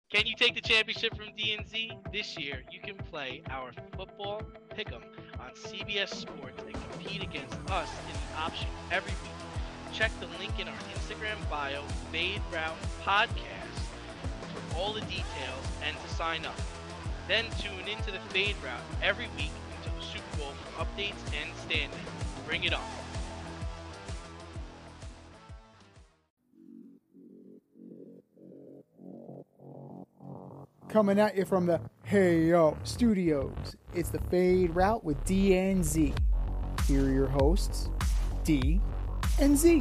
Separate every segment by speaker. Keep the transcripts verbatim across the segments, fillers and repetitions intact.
Speaker 1: Can you take the championship from D N Z? This year, you can play our football pick'em on C B S Sports and compete against us in the option every week. Check the link in our Instagram bio, Fade Route Podcast, for all the details and to sign up. Then tune into the Fade Route every week until the Super Bowl for updates and standings. Bring it on.
Speaker 2: Coming at you from the Hey Yo Studios, it's the Fade Route with D and Z. Here are your hosts, D and Z.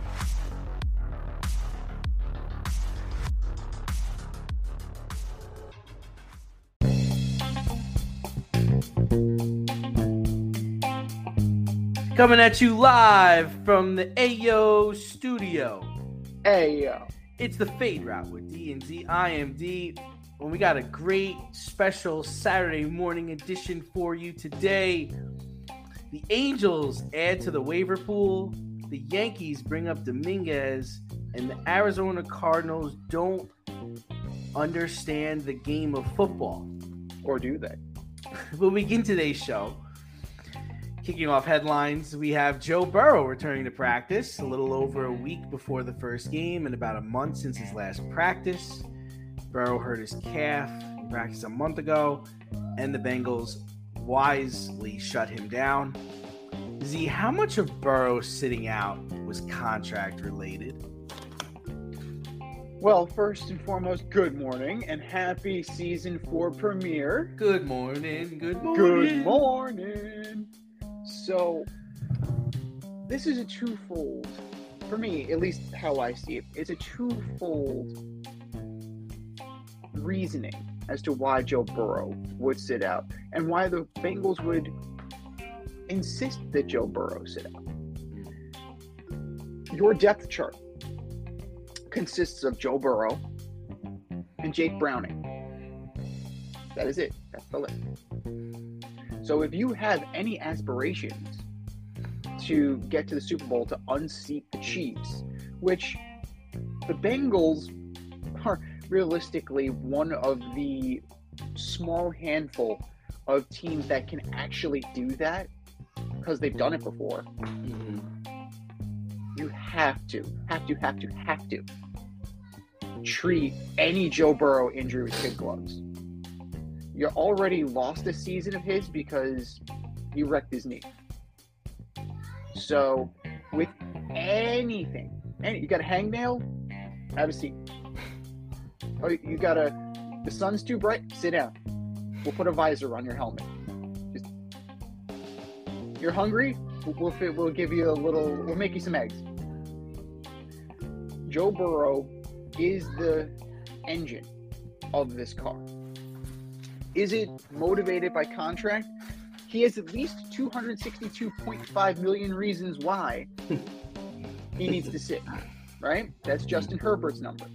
Speaker 3: Coming at you live from the Ayo Studio.
Speaker 2: Ayo.
Speaker 3: It's the Fade Route with D and Z. I am D. And we got a great special Saturday morning edition for you today. The Angels add to the waiver pool. The Yankees bring up Dominguez. And the Arizona Cardinals don't understand the game of football.
Speaker 2: Or do they?
Speaker 3: We'll begin today's show. Kicking off headlines, we have Joe Burrow returning to practice a little over a week before the first game and about a month since his last practice. Burrow hurt his calf in practice a month ago, and the Bengals wisely shut him down. Z, how much of Burrow sitting out was contract related?
Speaker 4: Well, first and foremost, good morning and happy season four premiere.
Speaker 3: Good morning, good morning.
Speaker 4: Good morning. So, this is a twofold, for me, at least how I see it, it's a twofold reasoning as to why Joe Burrow would sit out and why the Bengals would insist that Joe Burrow sit out. Your depth chart consists of Joe Burrow and Jake Browning. That is it. That's the list. So if you have any aspirations to get to the Super Bowl to unseat the Chiefs, which the Bengals are realistically one of the small handful of teams that can actually do that because they've done it before. Mm-hmm. You have to, have to, have to, have to treat any Joe Burrow injury with kid gloves. You already lost a season of his because he wrecked his knee. So with anything, any, you got a hangnail, have a seat. Oh, you got a, the sun's too bright, sit down. We'll put a visor on your helmet. Just, you're hungry, we'll, we'll, we'll give you a little, we'll make you some eggs. Joe Burrow is the engine of this car. Is it motivated by contract? He has at least two hundred sixty-two point five million reasons why he needs to sit, right? That's Justin Herbert's number.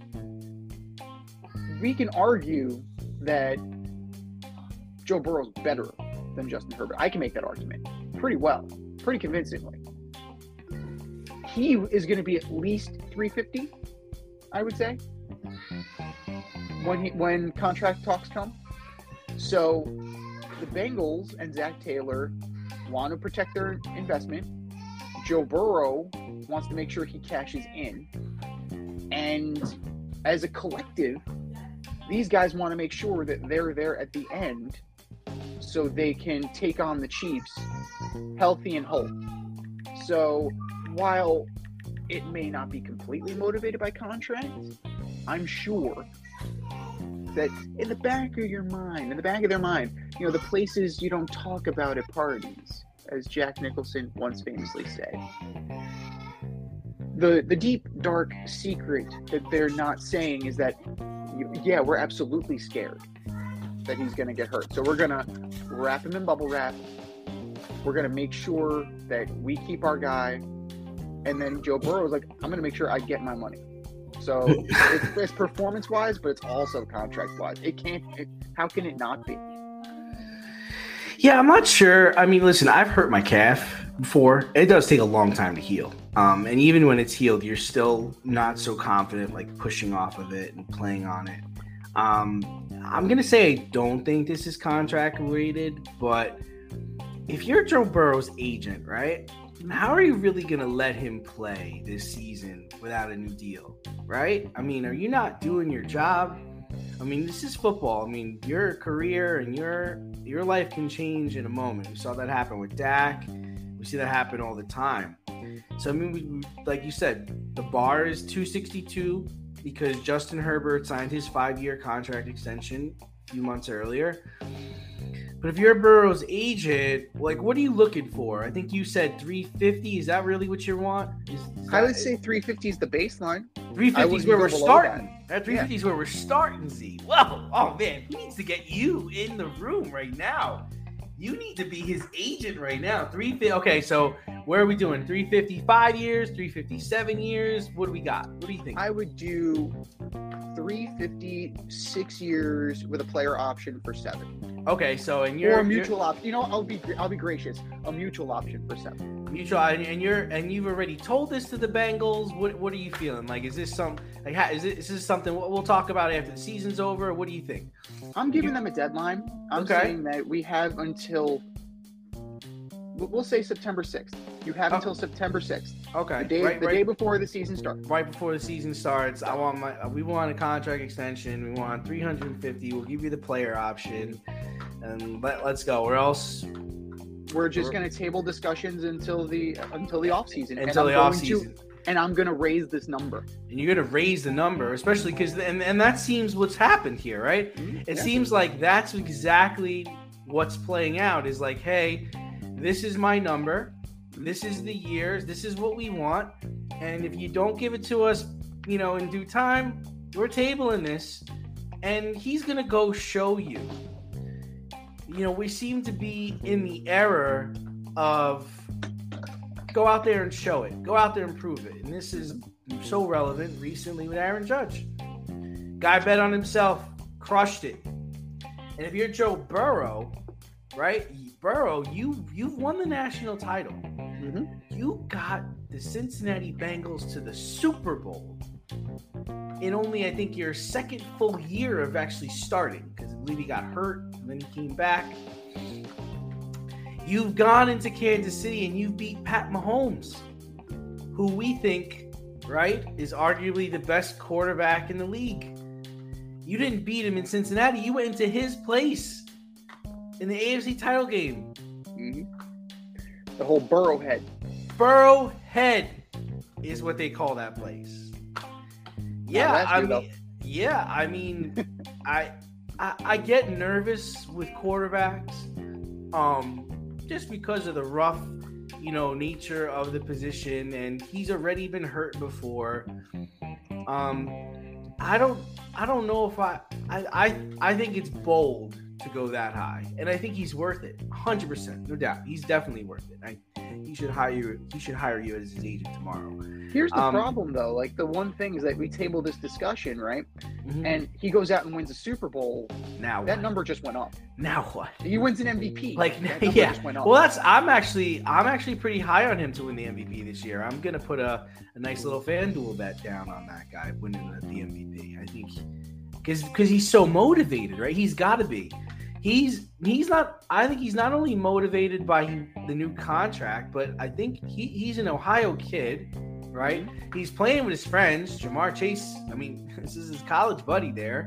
Speaker 4: We can argue that Joe Burrow's better than Justin Herbert. I can make that argument pretty well, pretty convincingly. He is going to be at least three fifty, I would say, when he, when contract talks come. So the Bengals and Zach Taylor want to protect their investment. Joe Burrow wants to make sure he cashes in. And as a collective, these guys want to make sure that they're there at the end so they can take on the Chiefs healthy and whole. So while it may not be completely motivated by contract, I'm sure that in the back of your mind, in the back of their mind, you know, the places you don't talk about at parties, as Jack Nicholson once famously said. The the deep, dark secret that they're not saying is that, yeah, we're absolutely scared that he's going to get hurt. So we're going to wrap him in bubble wrap. We're going to make sure that we keep our guy. And then Joe Burrow is like, I'm going to make sure I get my money. So it's, it's performance-wise, but it's also contract-wise. It can't. It, how can it not be?
Speaker 3: Yeah, I'm not sure. I mean, listen, I've hurt my calf before. It does take a long time to heal. Um, and even when it's healed, you're still not so confident, like pushing off of it and playing on it. Um, I'm gonna say I don't think this is contract related, but if you're Joe Burrow's agent, right? How are you really gonna let him play this season without a new deal, right? I mean, are you not doing your job? I mean, this is football. I mean, your career and your your life can change in a moment. We saw that happen with Dak. We see that happen all the time. So I mean, we, like you said, the bar is two sixty-two because Justin Herbert signed his five-year contract extension a few months earlier. But if you're Burrow's agent, like, what are you looking for? I think you said three fifty. Is that really what you want? Is, is
Speaker 4: I would
Speaker 3: that,
Speaker 4: say three fifty is the baseline.
Speaker 3: three fifty is
Speaker 4: wouldn't
Speaker 3: where
Speaker 4: go
Speaker 3: we're
Speaker 4: below
Speaker 3: starting.
Speaker 4: that.
Speaker 3: At three fifty is where we're starting, Z. Well, oh man, he needs to get you in the room right now. You need to be his agent right now. three fifty. Okay, so where are we doing? three fifty-five years, three fifty-seven years. What do we got? What do you think?
Speaker 4: I would do three fifty, six years with a player option for seven.
Speaker 3: Okay, so and you're
Speaker 4: or a mutual option. You know, I'll be I'll be gracious. A mutual option for seven.
Speaker 3: Mutual, and and you're and you've already told this to the Bengals. What what are you feeling? Like, is this some like how, is, it, is this something we'll talk about after the season's over? What do you think?
Speaker 4: I'm giving them a deadline. I'm
Speaker 3: Okay.
Speaker 4: saying that we have until we'll say September sixth. You have
Speaker 3: Oh.
Speaker 4: until September sixth.
Speaker 3: Okay,
Speaker 4: The day
Speaker 3: right,
Speaker 4: the
Speaker 3: right,
Speaker 4: day before the season starts.
Speaker 3: right before the season starts. I want my we want a contract extension. We want three hundred fifty. We'll give you the player option, and let let's go. Or else
Speaker 4: We're just going to table discussions until the until the offseason.
Speaker 3: until the
Speaker 4: and I'm
Speaker 3: off
Speaker 4: going to-
Speaker 3: season.
Speaker 4: And I'm going to raise this number.
Speaker 3: And you're going to raise the number, especially because, and, and that seems what's happened here, right? It
Speaker 4: Yeah.
Speaker 3: seems like that's exactly what's playing out is like, hey, this is my number. This is the years. This is what we want. And if you don't give it to us, you know, in due time, we're tabling this. And he's going to go show you. You know, we seem to be in the era of go out there and show it. Go out there and prove it. And this is so relevant recently with Aaron Judge. Guy bet on himself, crushed it. And if you're Joe Burrow, right? Burrow, you you've won the national title.
Speaker 4: Mm-hmm.
Speaker 3: You got the Cincinnati Bengals to the Super Bowl in only, I think, your second full year of actually starting, because I believe he got hurt and then he came back. You've gone into Kansas City and you've beat Pat Mahomes, who we think, right, is arguably the best quarterback in the league. You didn't beat him in Cincinnati. You went into his place in the A F C title game.
Speaker 4: Mm-hmm. The whole Burrowhead.
Speaker 3: Burrowhead is what they call that place. Yeah,
Speaker 4: last
Speaker 3: I
Speaker 4: year, though.
Speaker 3: mean, yeah, I mean, I, I I get nervous with quarterbacks, um, just because of the rough, you know, nature of the position, and he's already been hurt before. Um, I don't, I don't know if I, I, I, I think it's bold to go that high, and I think he's worth it, one hundred percent, no doubt. He's definitely worth it. I, he should hire you. He should hire you as his agent tomorrow.
Speaker 4: Here's the
Speaker 3: Um,
Speaker 4: problem, though. Like, the one thing is that we table this discussion, right?
Speaker 3: Mhm.
Speaker 4: And he goes out and wins a Super Bowl.
Speaker 3: Now
Speaker 4: That
Speaker 3: what?
Speaker 4: number just went up.
Speaker 3: Now what?
Speaker 4: He wins an M V P.
Speaker 3: Like,
Speaker 4: that number
Speaker 3: yeah.
Speaker 4: just went up.
Speaker 3: Well, that's I'm actually I'm actually pretty high on him to win the M V P this year. I'm gonna put a, a nice little FanDuel bet down on that guy winning the, the M V P. I think because because he's so motivated, right? He's got to be. He's he's not. I think he's not only motivated by the new contract, but I think he, he's an Ohio kid, right? He's playing with his friends, Jamar Chase. I mean, this is his college buddy there,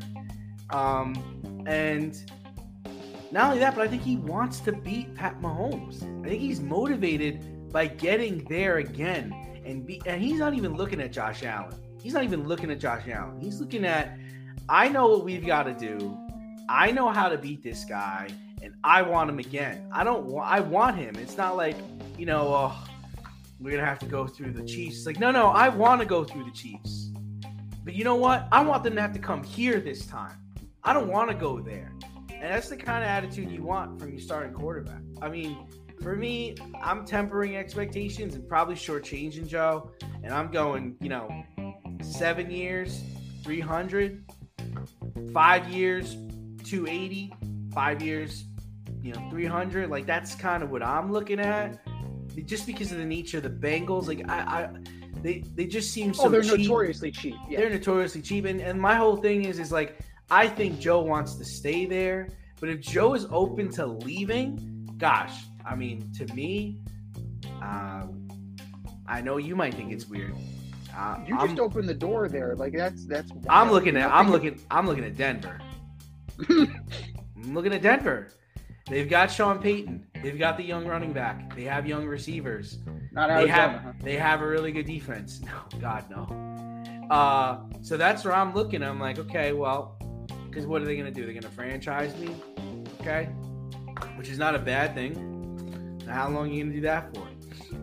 Speaker 3: um, and not only that, but I think he wants to beat Pat Mahomes. I think he's motivated by getting there again, and be. And he's not even looking at Josh Allen. He's not even looking at Josh Allen. He's looking at, I know what we've got to do. I know how to beat this guy, and I want him again. I don't want. I want him. It's not like, you know, uh, we're gonna have to go through the Chiefs. It's like, no, no, I want to go through the Chiefs. But you know what? I want them to have to come here this time. I don't want to go there. And that's the kind of attitude you want from your starting quarterback. I mean, for me, I'm tempering expectations and probably shortchanging Joe. And I'm going, you know, seven years, three hundred, five years, two eighty, five years, you know, three hundred. Like, that's kind of what I'm looking at. Just because of the nature of the Bengals, like, I, I they they just seem so
Speaker 4: oh, they're
Speaker 3: cheap.
Speaker 4: notoriously cheap. Yeah.
Speaker 3: They're notoriously cheap. And, and my whole thing is, is like, I think Joe wants to stay there. But if Joe is open to leaving, gosh, I mean, to me, uh, I know you might think it's weird. Uh,
Speaker 4: You
Speaker 3: I'm,
Speaker 4: just opened the door there. Like that's that's.
Speaker 3: I'm
Speaker 4: wild.
Speaker 3: looking at
Speaker 4: Nothing-
Speaker 3: I'm looking I'm looking at Denver. I'm looking at Denver. They've got Sean Payton. They've got the young running back. They have young receivers.
Speaker 4: Not
Speaker 3: They
Speaker 4: Arizona,
Speaker 3: have
Speaker 4: huh?
Speaker 3: they have a really good defense. No, God no. Uh, so that's where I'm looking. I'm like, okay, well, because what are they going to do? They're going to franchise me, okay? Which is not a bad thing. Now, how long are you going to do that for?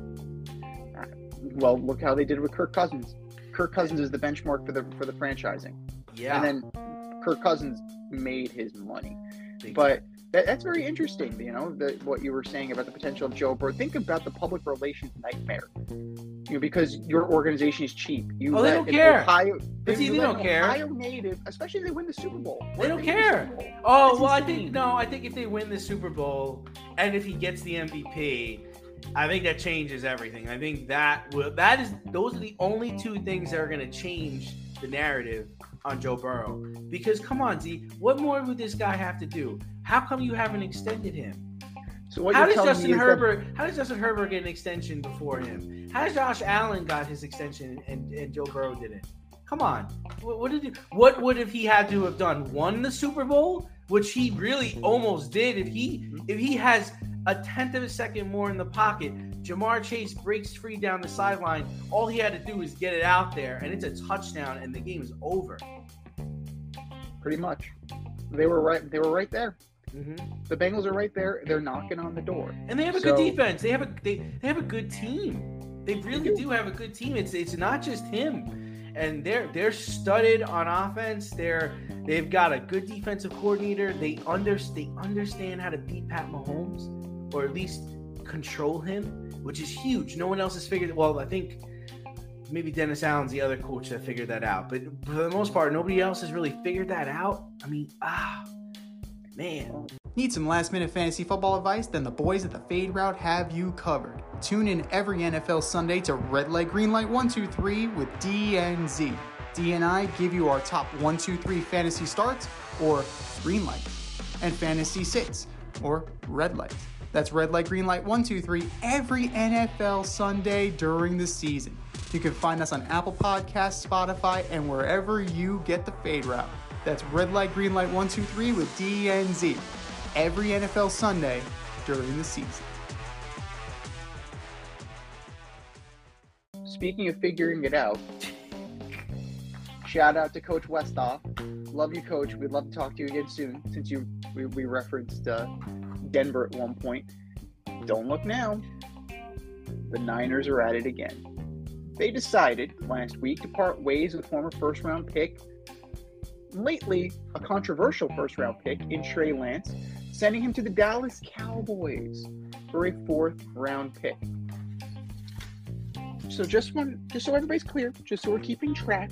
Speaker 4: Well, look how they did with Kirk Cousins. Kirk Cousins is the benchmark for the for the franchising,
Speaker 3: Yeah,
Speaker 4: and then Kirk Cousins made his money.
Speaker 3: Big-
Speaker 4: But that, that's very interesting, you know, the, what you were saying about the potential of Joe Burrow. Think about the public relations nightmare, you know, because your organization is cheap. You
Speaker 3: Oh, they
Speaker 4: let
Speaker 3: don't
Speaker 4: an
Speaker 3: care.
Speaker 4: Ohio,
Speaker 3: But see,
Speaker 4: you
Speaker 3: they
Speaker 4: let
Speaker 3: don't
Speaker 4: an
Speaker 3: care.
Speaker 4: Ohio native, especially if they win the Super Bowl.
Speaker 3: They don't
Speaker 4: win the
Speaker 3: care.
Speaker 4: Super Bowl.
Speaker 3: Oh,
Speaker 4: That's
Speaker 3: well, I
Speaker 4: insane.
Speaker 3: think no. I think if they win the Super Bowl and if he gets the M V P, I think that changes everything. I think that will that is those are the only two things that are going to change the narrative on Joe Burrow. Because come on, Z, what more would this guy have to do? How come you haven't extended him?
Speaker 4: So what
Speaker 3: How
Speaker 4: you're
Speaker 3: does
Speaker 4: telling
Speaker 3: Justin
Speaker 4: me is that-
Speaker 3: Herbert? How does Justin Herbert get an extension before him? How does Josh Allen got his extension and, and Joe Burrow didn't? Come on, what, what did he, what would have he had to have done? Won the Super Bowl, which he really almost did. If he if he has a tenth of a second more in the pocket, Jamar Chase breaks free down the sideline. All he had to do is get it out there, and it's a touchdown, and the game is over.
Speaker 4: pretty much, they were right. They were right there.
Speaker 3: Mm-hmm.
Speaker 4: The Bengals are right there. They're knocking on the door.
Speaker 3: And they have a
Speaker 4: So-
Speaker 3: good defense. They have a they, they have a good team. They really
Speaker 4: do.
Speaker 3: do have a good team. It's it's not just him. And they're they're studded on offense. They're they've got a good defensive coordinator. They under they understand how to beat Pat Mahomes, or at least control him, which is huge. No one else has figured. Well, I think maybe Dennis Allen's the other coach that figured that out. But for the most part, nobody else has really figured that out. I mean, ah, man.
Speaker 2: Need some last minute fantasy football advice? Then the boys at the Fade Route have you covered. Tune in every N F L Sunday to Red Light, Green Light one two three with D N Z. D and I give you our top one two three fantasy starts, or green light, and fantasy sits, or red light. That's Red Light, Green Light one two three every N F L Sunday during the season. You can find us on Apple Podcasts, Spotify, and wherever you get the Fade Route. That's Red Light, Green Light one two three with D N Z. Every N F L Sunday during the season.
Speaker 4: Speaking of figuring it out, shout out to Coach Westhoff. Love you, Coach. We'd love to talk to you again soon. Since you we, we referenced uh, Denver at one point. Don't look now. The Niners are at it again. They decided last week to part ways with former first-round pick, lately a controversial first-round pick in Trey Lance, sending him to the Dallas Cowboys for a fourth-round pick. So just one, just so everybody's clear, just so we're keeping track,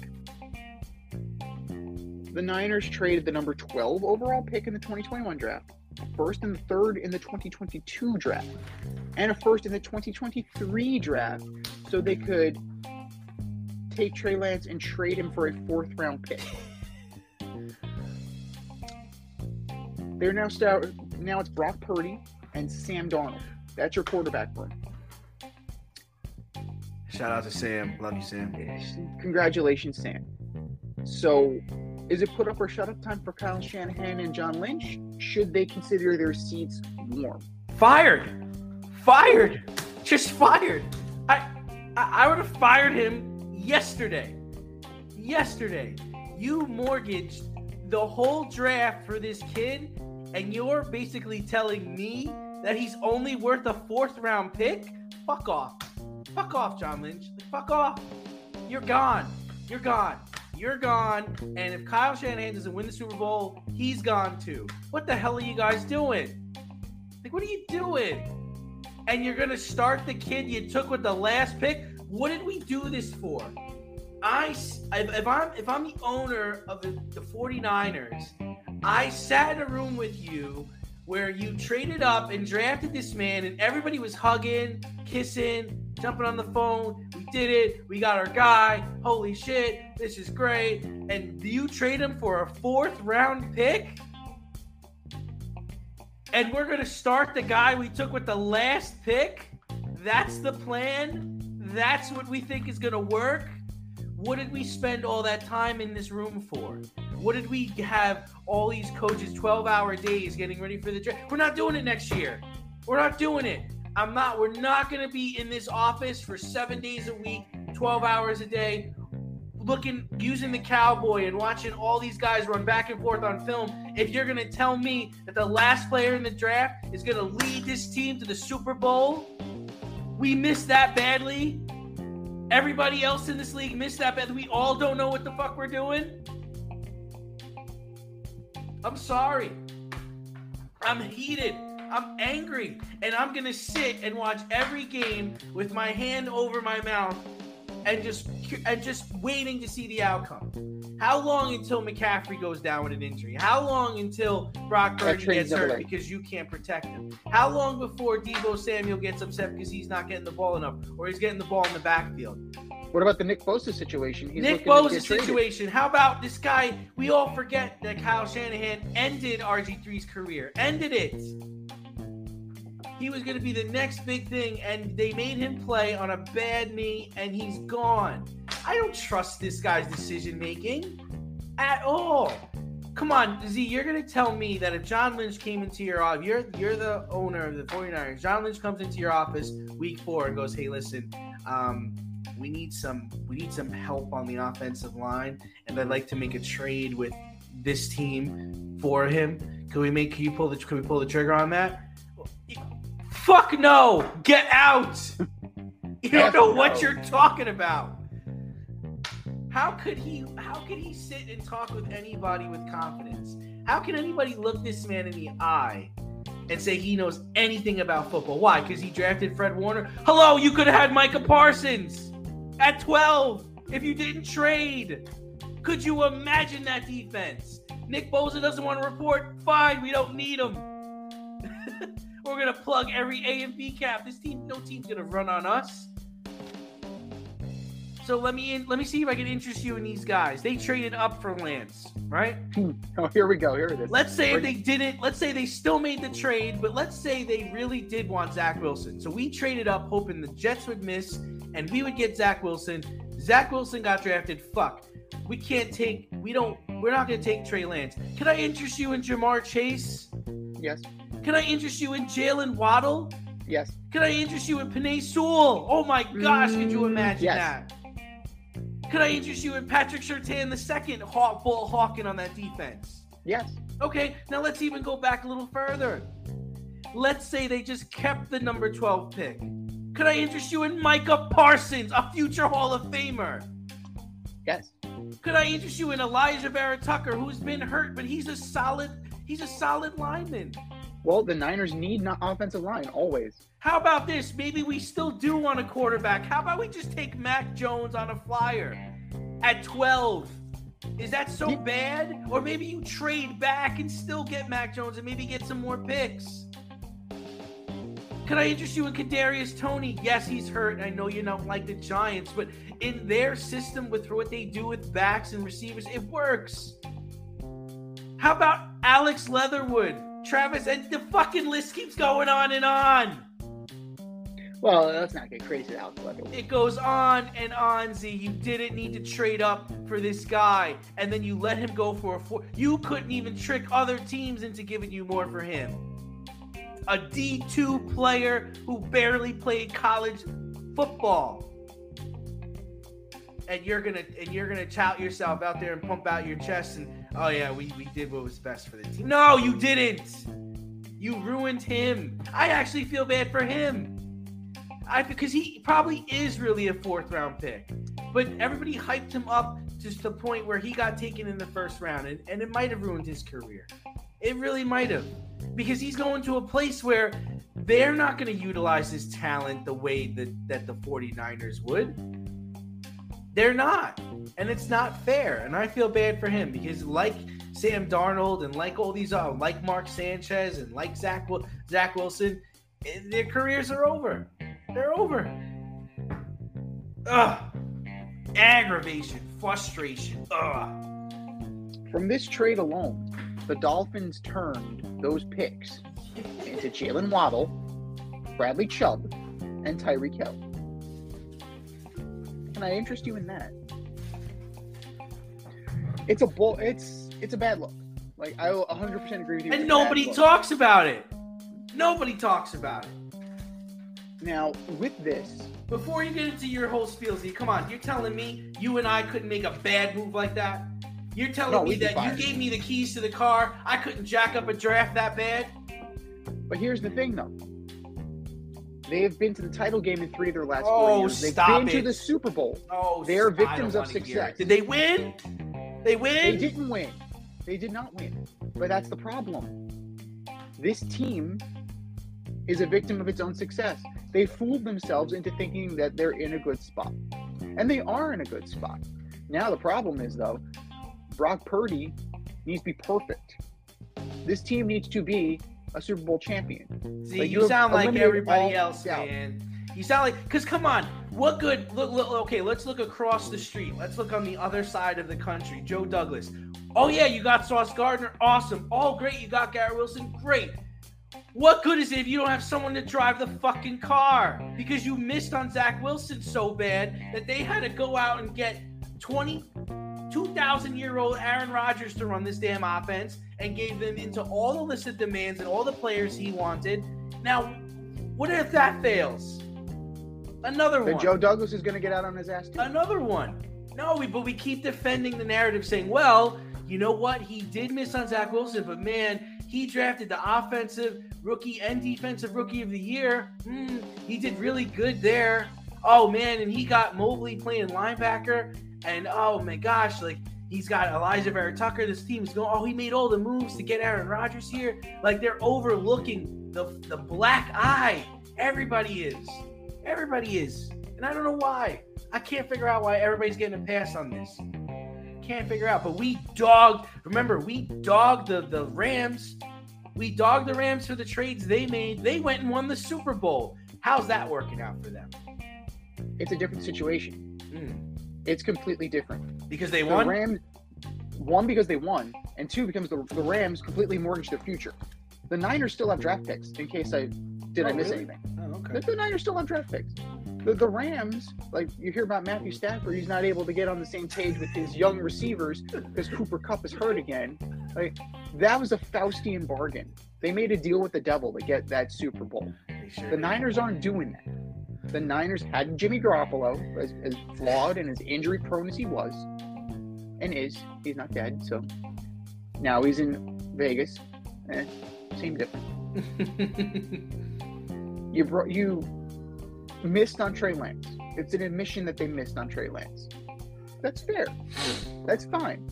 Speaker 4: the Niners traded the number twelve overall pick in the twenty twenty-one draft, first and the third in the twenty twenty-two draft, and a first in the twenty twenty-three draft, so they could take Trey Lance and trade him for a fourth-round pick. They're now start, now it's Brock Purdy and Sam Darnold. That's your quarterback room.
Speaker 3: Shout out to Sam. Love you, Sam.
Speaker 4: Congratulations, Sam. So, is it put up or shut up time for Kyle Shanahan and John Lynch? Should they consider their seats warm?
Speaker 3: Fired. Fired. Just fired. I I, I would have fired him yesterday. Yesterday. You mortgaged the whole draft for this kid, and you're basically telling me that he's only worth a fourth round pick? Fuck off. Fuck off, John Lynch. Fuck off. You're gone. You're gone. You're gone. And if Kyle Shanahan doesn't win the Super Bowl, he's gone too. What the hell are you guys doing? Like, what are you doing? And you're going to start the kid you took with the last pick? What did we do this for? I, if I'm, if I'm the owner of the, the 49ers, I sat in a room with you where you traded up and drafted this man and everybody was hugging, kissing, jumping on the phone. We did it. We got our guy. Holy shit, this is great. And do you trade him for a fourth round pick? And we're going to start the guy we took with the last pick? That's the plan? That's what we think is going to work? What did we spend all that time in this room for? What did we have all these coaches twelve-hour days getting ready for the draft? We're not doing it next year. We're not doing it. I'm not. We're not going to be in this office for seven days a week, twelve hours a day, looking, using the cowboy and watching all these guys run back and forth on film. If you're going to tell me that the last player in the draft is going to lead this team to the Super Bowl, we missed that badly. Everybody else in this league missed that badly. We all don't know what the fuck we're doing. I'm sorry. I'm heated. I'm angry. And I'm going to sit and watch every game with my hand over my mouth and just and just waiting to see the outcome. How long until McCaffrey goes down with an injury? How long until Brock Purdy gets hurt away because you can't protect him? How long before Deebo Samuel gets upset because he's not getting the ball enough or he's getting the ball in the backfield?
Speaker 4: What about the Nick Bosa situation? He's
Speaker 3: Nick Bosa situation. How about this guy? We all forget that Kyle Shanahan ended R G three's career. Ended it. He was going to be the next big thing, and they made him play on a bad knee, and he's gone. I don't trust this guy's decision-making at all. Come on, Z, you're going to tell me that if John Lynch came into your office, you're, you're the owner of the 49ers, John Lynch comes into your office week four and goes, hey, listen, um, we need some we need some help on the offensive line, and I'd like to make a trade with this team for him. Can we make? Can you pull the? Can we pull the trigger on that? Fuck no! Get out! You don't know what you're talking about. How could he? How could he sit and talk with anybody with confidence? How can anybody look this man in the eye and say he knows anything about football? Why? Because he drafted Fred Warner? Hello, you could have had Micah Parsons at twelve if you didn't trade. Could you imagine that defense? Nick Bosa doesn't want to report. Fine, we don't need him. We're going to plug every A and B cap. This team, no team's going to run on us. So let me in, let me see if I can interest you in these guys. They traded up for Lance, right?
Speaker 4: Oh, here we go. Here it is.
Speaker 3: Let's say if they didn't, let's say they still made the trade, but let's say they really did want Zach Wilson. So we traded up hoping the Jets would miss and we would get Zach Wilson. Zach Wilson got drafted. Fuck. We can't take, we don't, we're not going to take Trey Lance. Can I interest you in Jamar Chase?
Speaker 4: Yes.
Speaker 3: Can I interest you in Jalen Waddle?
Speaker 4: Yes.
Speaker 3: Can I interest you in Penei Sewell? Oh my gosh, could you imagine
Speaker 4: yes.
Speaker 3: that? Could I interest you in Patrick Surtain the second, Haw- ball hawking on that defense?
Speaker 4: Yes.
Speaker 3: Okay, now let's even go back a little further. Let's say they just kept the number twelve pick. Could I interest you in Micah Parsons, a future Hall of Famer?
Speaker 4: Yes.
Speaker 3: Could I interest you in Elijah Vera Tucker, who's been hurt, but he's a solid, he's a solid lineman?
Speaker 4: Well, the Niners need an offensive line, always.
Speaker 3: How about this? Maybe we still do want a quarterback. How about we just take Mac Jones on a flyer at twelve? Is that so bad? Or maybe you trade back and still get Mac Jones and maybe get some more picks. Could I interest you in Kadarius Toney? Yes, he's hurt. I know you don't like the Giants, but in their system with what they do with backs and receivers, it works. How about Alex Leatherwood? Travis, and the fucking list keeps going on and on.
Speaker 4: Well, let's not get crazy out the
Speaker 3: It goes on and on, Z. You didn't need to trade up for this guy, and then you let him go for a four. You couldn't even trick other teams into giving you more for him. A D two player who barely played college football. And you're gonna and you're gonna tout yourself out there and pump out your chest and oh yeah, we, we did what was best for the team. No, you didn't. You ruined him. I actually feel bad for him. I because he probably is really a fourth round pick. But everybody hyped him up to the point where he got taken in the first round, and, and it might have ruined his career. It really might have. Because he's going to a place where they're not going to utilize his talent the way that, that the 49ers would. They're not. And it's not fair. And I feel bad for him because like Sam Darnold and like all these, uh, like Mark Sanchez and like Zach, Zach Wilson, their careers are over. They're over. Ugh. Aggravation, frustration. Ugh.
Speaker 4: From this trade alone, the Dolphins turned those picks into Jalen Waddle, Bradley Chubb, and Tyreek Hill. Can I interest you in that? It's a bull. It's it's a bad look. Like I one hundred percent agree with you.
Speaker 3: And nobody talks about it. Nobody talks about it.
Speaker 4: Now with this,
Speaker 3: before you get into your whole spiel, Z, come on. You're telling me you and I couldn't make a bad move like that? You're telling
Speaker 4: no,
Speaker 3: me that you gave me the keys to the car. I couldn't jack up a draft that bad?
Speaker 4: But here's the thing, though. They have been to the title game in three of their last
Speaker 3: oh,
Speaker 4: four years. They've
Speaker 3: stop
Speaker 4: been
Speaker 3: it.
Speaker 4: to the Super Bowl.
Speaker 3: Oh,
Speaker 4: they are victims of success.
Speaker 3: Did they win? They win?
Speaker 4: They didn't win. They did not win. But that's the problem. This team is a victim of its own success. They fooled themselves into thinking that they're in a good spot. And they are in a good spot. Now the problem is, though, Brock Purdy needs to be perfect. This team needs to be a Super Bowl champion.
Speaker 3: See,
Speaker 4: like
Speaker 3: you, you sound like everybody else,
Speaker 4: doubt.
Speaker 3: man. You sound like, because come on, what good, look, look, okay, let's look across the street. Let's look on the other side of the country. Joe Douglas. Oh, yeah, you got Sauce Gardner. Awesome. Oh, great, you got Garrett Wilson. Great. What good is it if you don't have someone to drive the fucking car? Because you missed on Zach Wilson so bad that they had to go out and get twenty, two thousand year old Aaron Rodgers to run this damn offense and gave them into all the list of demands and all the players he wanted. Now, what if that fails? Another
Speaker 4: then
Speaker 3: one.
Speaker 4: Joe Douglas is going to get out on his ass too.
Speaker 3: Another one. No, we, but we keep defending the narrative saying, well, you know what? He did miss on Zach Wilson, but man, he drafted the offensive rookie and defensive rookie of the year. Mm, he did really good there. Oh, man, and he got Mobley playing linebacker. And, oh, my gosh, like, he's got Elijah Vera Tucker. This team is going, oh, he made all the moves to get Aaron Rodgers here. Like, they're overlooking the, the black eye. Everybody is. Everybody is. And I don't know why. I can't figure out why everybody's getting a pass on this. Can't figure out. But we dogged, remember, we dogged the, the Rams. We dogged the Rams for the trades they made. They went and won the Super Bowl. How's that working out for them?
Speaker 4: It's a different situation.
Speaker 3: Mm.
Speaker 4: It's completely different.
Speaker 3: Because they
Speaker 4: the
Speaker 3: won?
Speaker 4: Rams, one, because they won, and two, because the, the Rams completely mortgaged their future. The Niners still have draft picks, in case I did
Speaker 3: oh,
Speaker 4: I miss
Speaker 3: really?
Speaker 4: anything.
Speaker 3: Oh, okay.
Speaker 4: The, the Niners still have draft picks. The, the Rams, like you hear about Matthew Stafford, he's not able to get on the same page with his young receivers because Cooper Kupp is hurt again. Like that was a Faustian bargain. They made a deal with the devil to get that Super Bowl.
Speaker 3: Sure.
Speaker 4: The Niners aren't doing that. The Niners had Jimmy Garoppolo, as, as flawed and as injury prone as he was, and is. He's not dead, so now he's in Vegas. Eh, same difference. you brought you. missed on Trey Lance. It's an admission that they missed on Trey Lance. That's fair. That's fine.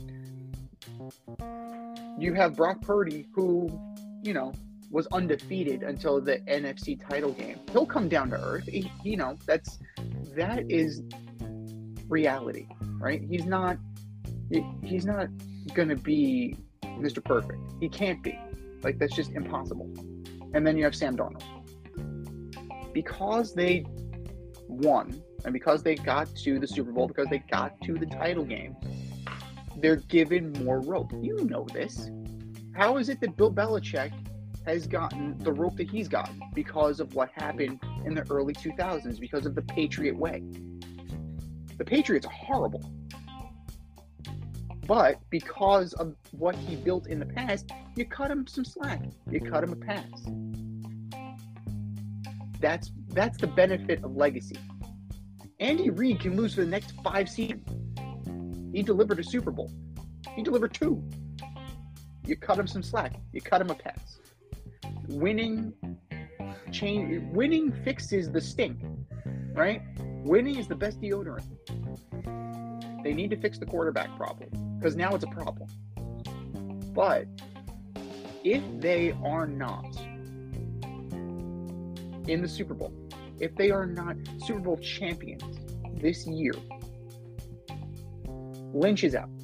Speaker 4: You have Brock Purdy, who, you know, was undefeated until the N F C title game. He'll come down to earth. He, you know, that's that is reality, right? He's not. He's not gonna be Mister Perfect. He can't be. Like that's just impossible. And then you have Sam Darnold. Because they won and because they got to the Super Bowl, because they got to the title game, they're given more rope. You know this. How is it that Bill Belichick has gotten the rope that he's gotten? Because of what happened in the early two thousands, because of the Patriot way. The Patriots are horrible. But because of what he built in the past, you cut him some slack. You cut him a pass. That's that's the benefit of legacy. Andy Reid can lose for the next five seasons. He delivered a Super Bowl. He delivered two. You cut him some slack. You cut him a pass. Winning change. Winning fixes the stink, right? Winning is the best deodorant. They need to fix the quarterback problem because now it's a problem. But if they are not in the Super Bowl, if they are not Super Bowl champions this year, Lynch is out.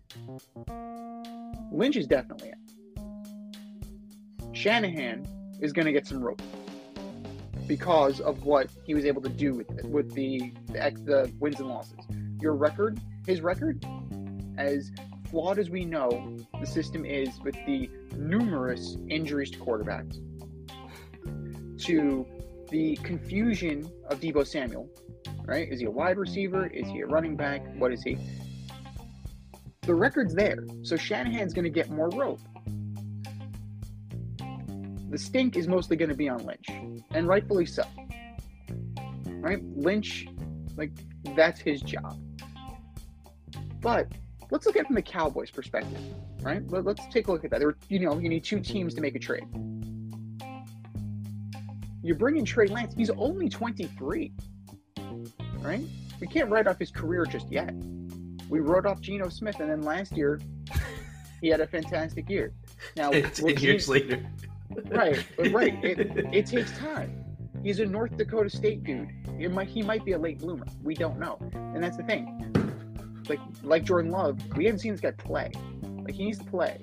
Speaker 4: Lynch is definitely out. Shanahan is going to get some rope. because of what he was able to do with it, with the, the the wins and losses. Your record, his record, as flawed as we know the system is with the numerous injuries to quarterbacks, to the confusion of Deebo Samuel, right? Is he a wide receiver? Is he a running back? What is he? The record's there, so Shanahan's going to get more rope. The stink is mostly going to be on Lynch, and rightfully so. Right? Lynch, like, that's his job. But let's look at it from the Cowboys' perspective, right? Let's take a look at that. There were, you know, you need two teams to make a trade. You bring in Trey Lance. He's only twenty-three, right? We can't write off his career just yet. We wrote off Geno Smith, and then last year he had a fantastic year. Now,
Speaker 3: ten years Geno, later.
Speaker 4: Right, right. It, it takes time. He's a North Dakota State dude. It might, he might be a late bloomer. We don't know. And that's the thing. Like like Jordan Love, we haven't seen this guy play. Like, he needs to play.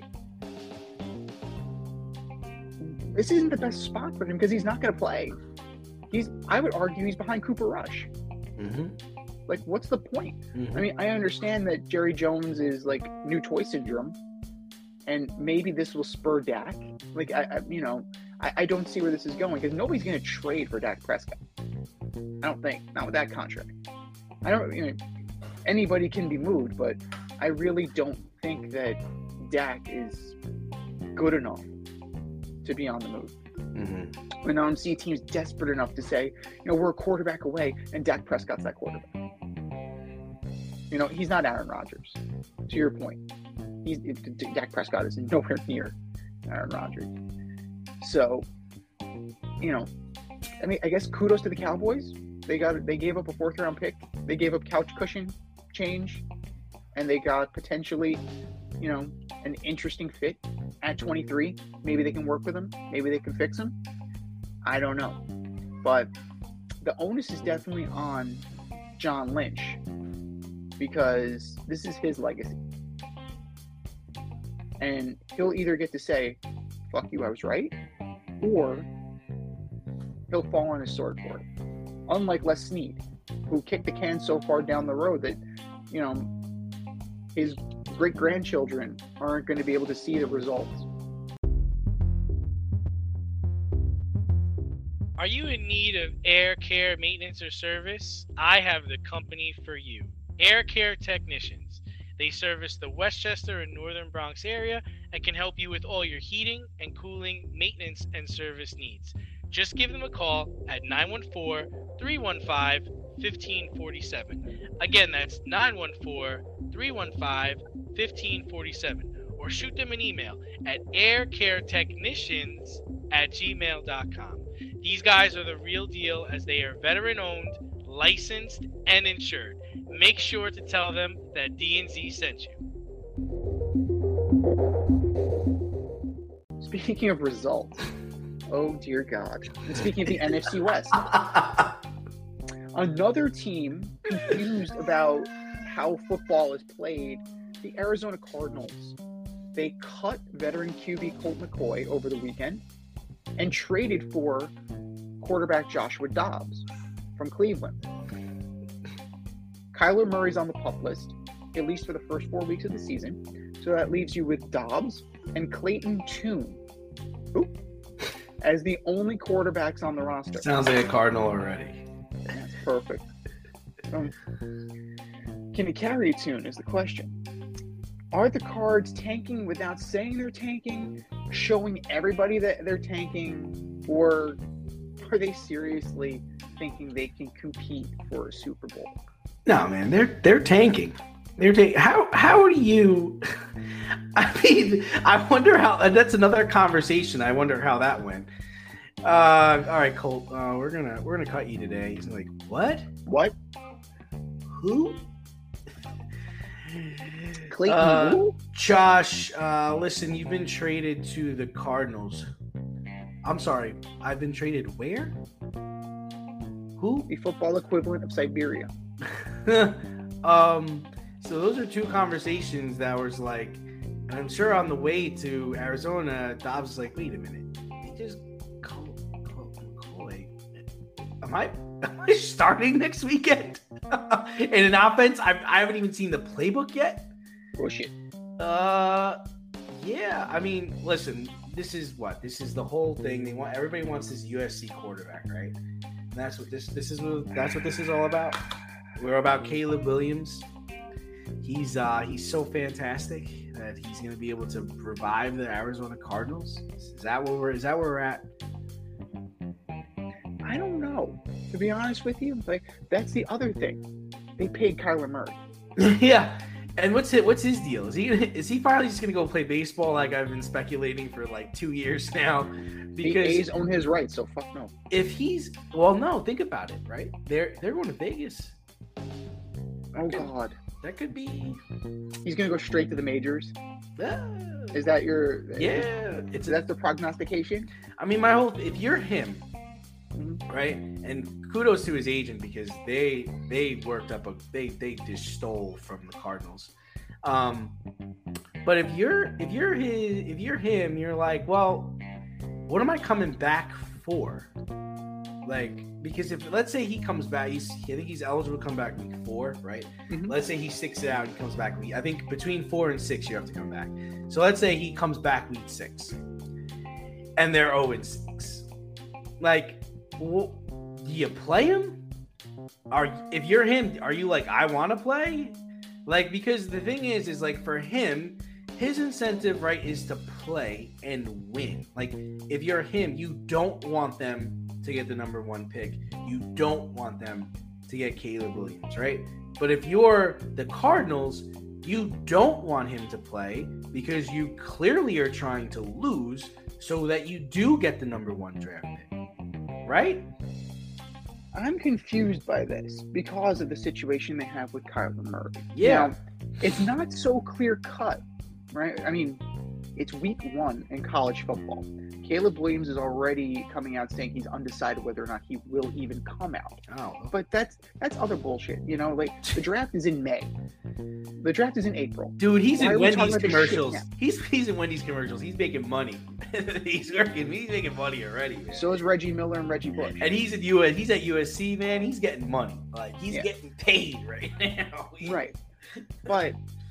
Speaker 4: This isn't the best spot for him because he's not going to play. He's, I would argue he's behind Cooper Rush. Mm-hmm. Like, what's the point? Mm-hmm. I mean, I understand that Jerry Jones is like new toy syndrome, and maybe this will spur Dak. Like, I, I you know, I, I don't see where this is going because nobody's going to trade for Dak Prescott. I don't think, not with that contract. I don't, you know, anybody can be moved, but I really don't think that Dak is good enough to be on the move. Mm-hmm. When I don't see teams desperate enough to say, you know, we're a quarterback away, and Dak Prescott's that quarterback. You know, he's not Aaron Rodgers. To your point, he's Dak Prescott is nowhere near Aaron Rodgers. So, you know, I mean, I guess kudos to the Cowboys. They got they gave up a fourth round pick. They gave up couch cushion change, and they got potentially, you know, an interesting fit at twenty-three. Maybe they can work with him. Maybe they can fix him. I don't know. But the onus is definitely on John Lynch because this is his legacy. And he'll either get to say, fuck you, I was right, or he'll fall on his sword for it. Unlike Les Snead, who kicked the can so far down the road that, you know, his great-grandchildren aren't going to be able to see the results.
Speaker 1: Are you in need of air care maintenance or service? I have the company for you. Air Care Technicians. They service the Westchester and Northern Bronx area and can help you with all your heating and cooling, maintenance, and service needs. Just give them a call at nine one four, three one five, one five four seven. Again, that's nine one four, three one five, one five four seven. Or shoot them an email at aircaretechnicians at gmail dot com. These guys are the real deal as they are veteran-owned, licensed, and insured. Make sure to tell them that D and Z sent you.
Speaker 4: Speaking of results, oh dear God. And speaking of the N F C West, another team confused about how football is played, the Arizona Cardinals. They cut veteran Q B Colt McCoy over the weekend and traded for quarterback Joshua Dobbs from Cleveland. Kyler Murray's on the PUP list, at least for the first four weeks of the season. So that leaves you with Dobbs and Clayton Tune Oop. as the only quarterbacks on the roster.
Speaker 3: Sounds like a Cardinal already.
Speaker 4: That's perfect. Um, can he carry a Tune is the question. Are the Cards tanking without saying they're tanking, showing everybody that they're tanking, or are they seriously thinking they can compete for a Super Bowl?
Speaker 3: No, man, they're they're tanking. They're tanking. How how do you? I mean, I wonder how. That's another conversation. I wonder how that went. Uh, all right, Colt. Uh, we're gonna we're gonna cut you today. He's like, what?
Speaker 4: What?
Speaker 3: Who?
Speaker 4: Clayton,
Speaker 3: uh,
Speaker 4: who?
Speaker 3: Josh, uh, listen, you've been traded to the Cardinals. I'm sorry, I've been traded where? Who?
Speaker 4: The football equivalent of Siberia.
Speaker 3: um, so those are two conversations that was like, and I'm sure on the way to Arizona, Dobbs was like, wait a minute, they just call, call McCoy. am I am I starting next weekend in an offense? I've, I haven't even seen the playbook yet.
Speaker 4: Bullshit.
Speaker 3: Uh, yeah. I mean, listen. This is what this is the whole thing. They want everybody wants this U S C quarterback, right? And that's what this this is. What, that's what this is all about. We're about Caleb Williams. He's uh he's so fantastic that he's going to be able to revive the Arizona Cardinals. Is that where we're? Is that where we're at?
Speaker 4: I don't know. To be honest with you, like that's the other thing. They paid Kyler Murray.
Speaker 3: Yeah. And what's it? What's his deal? Is he is he finally just gonna go play baseball like I've been speculating for like two years now?
Speaker 4: Because the A's own his rights, so fuck no.
Speaker 3: If he's well, no, think about it, right? They're they're going to Vegas. That
Speaker 4: oh
Speaker 3: could,
Speaker 4: God,
Speaker 3: that could be.
Speaker 4: He's gonna go straight to the majors.
Speaker 3: Uh,
Speaker 4: is that your?
Speaker 3: Yeah,
Speaker 4: it's that's the prognostication.
Speaker 3: I mean, my whole if you're him, right? And kudos to his agent because they they worked up a they they just stole from the Cardinals. Um, but if you're if you're his if you're him, you're like, well, what am I coming back for? Like, because if let's say he comes back, he's I think he's eligible to come back week four, right? Mm-hmm. Let's say he sticks it out and comes back week. I think between four and six you have to come back. So let's say he comes back week six, and they're zero and six. Like, well, do you play him? Are if you're him, are you like I want to play? Like, because the thing is, is like for him, his incentive, right, is to play and win. Like, if you're him, you don't want them to get the number one pick. You don't want them to get Caleb Williams, right? But if you're the Cardinals, you don't want him to play because you clearly are trying to lose so that you do get the number one draft pick, right?
Speaker 4: I'm confused by this because of the situation they have with Kyler Murray.
Speaker 3: Yeah.
Speaker 4: Now, it's not so clear cut, right? I mean, it's week one in college football. Caleb Williams is already coming out saying he's undecided whether or not he will even come out.
Speaker 3: Oh.
Speaker 4: But that's that's other bullshit. You know, like the draft is in May. The draft is in April.
Speaker 3: Dude, he's
Speaker 4: Why
Speaker 3: in Wendy's commercials.
Speaker 4: Yeah.
Speaker 3: He's he's in Wendy's commercials. He's making money. he's working. He's making money already, man.
Speaker 4: So is Reggie Miller and Reggie Bush.
Speaker 3: And he's at U S. He's at U S C, man. He's getting money. Like he's
Speaker 4: yeah.
Speaker 3: getting paid right now.
Speaker 4: Right. But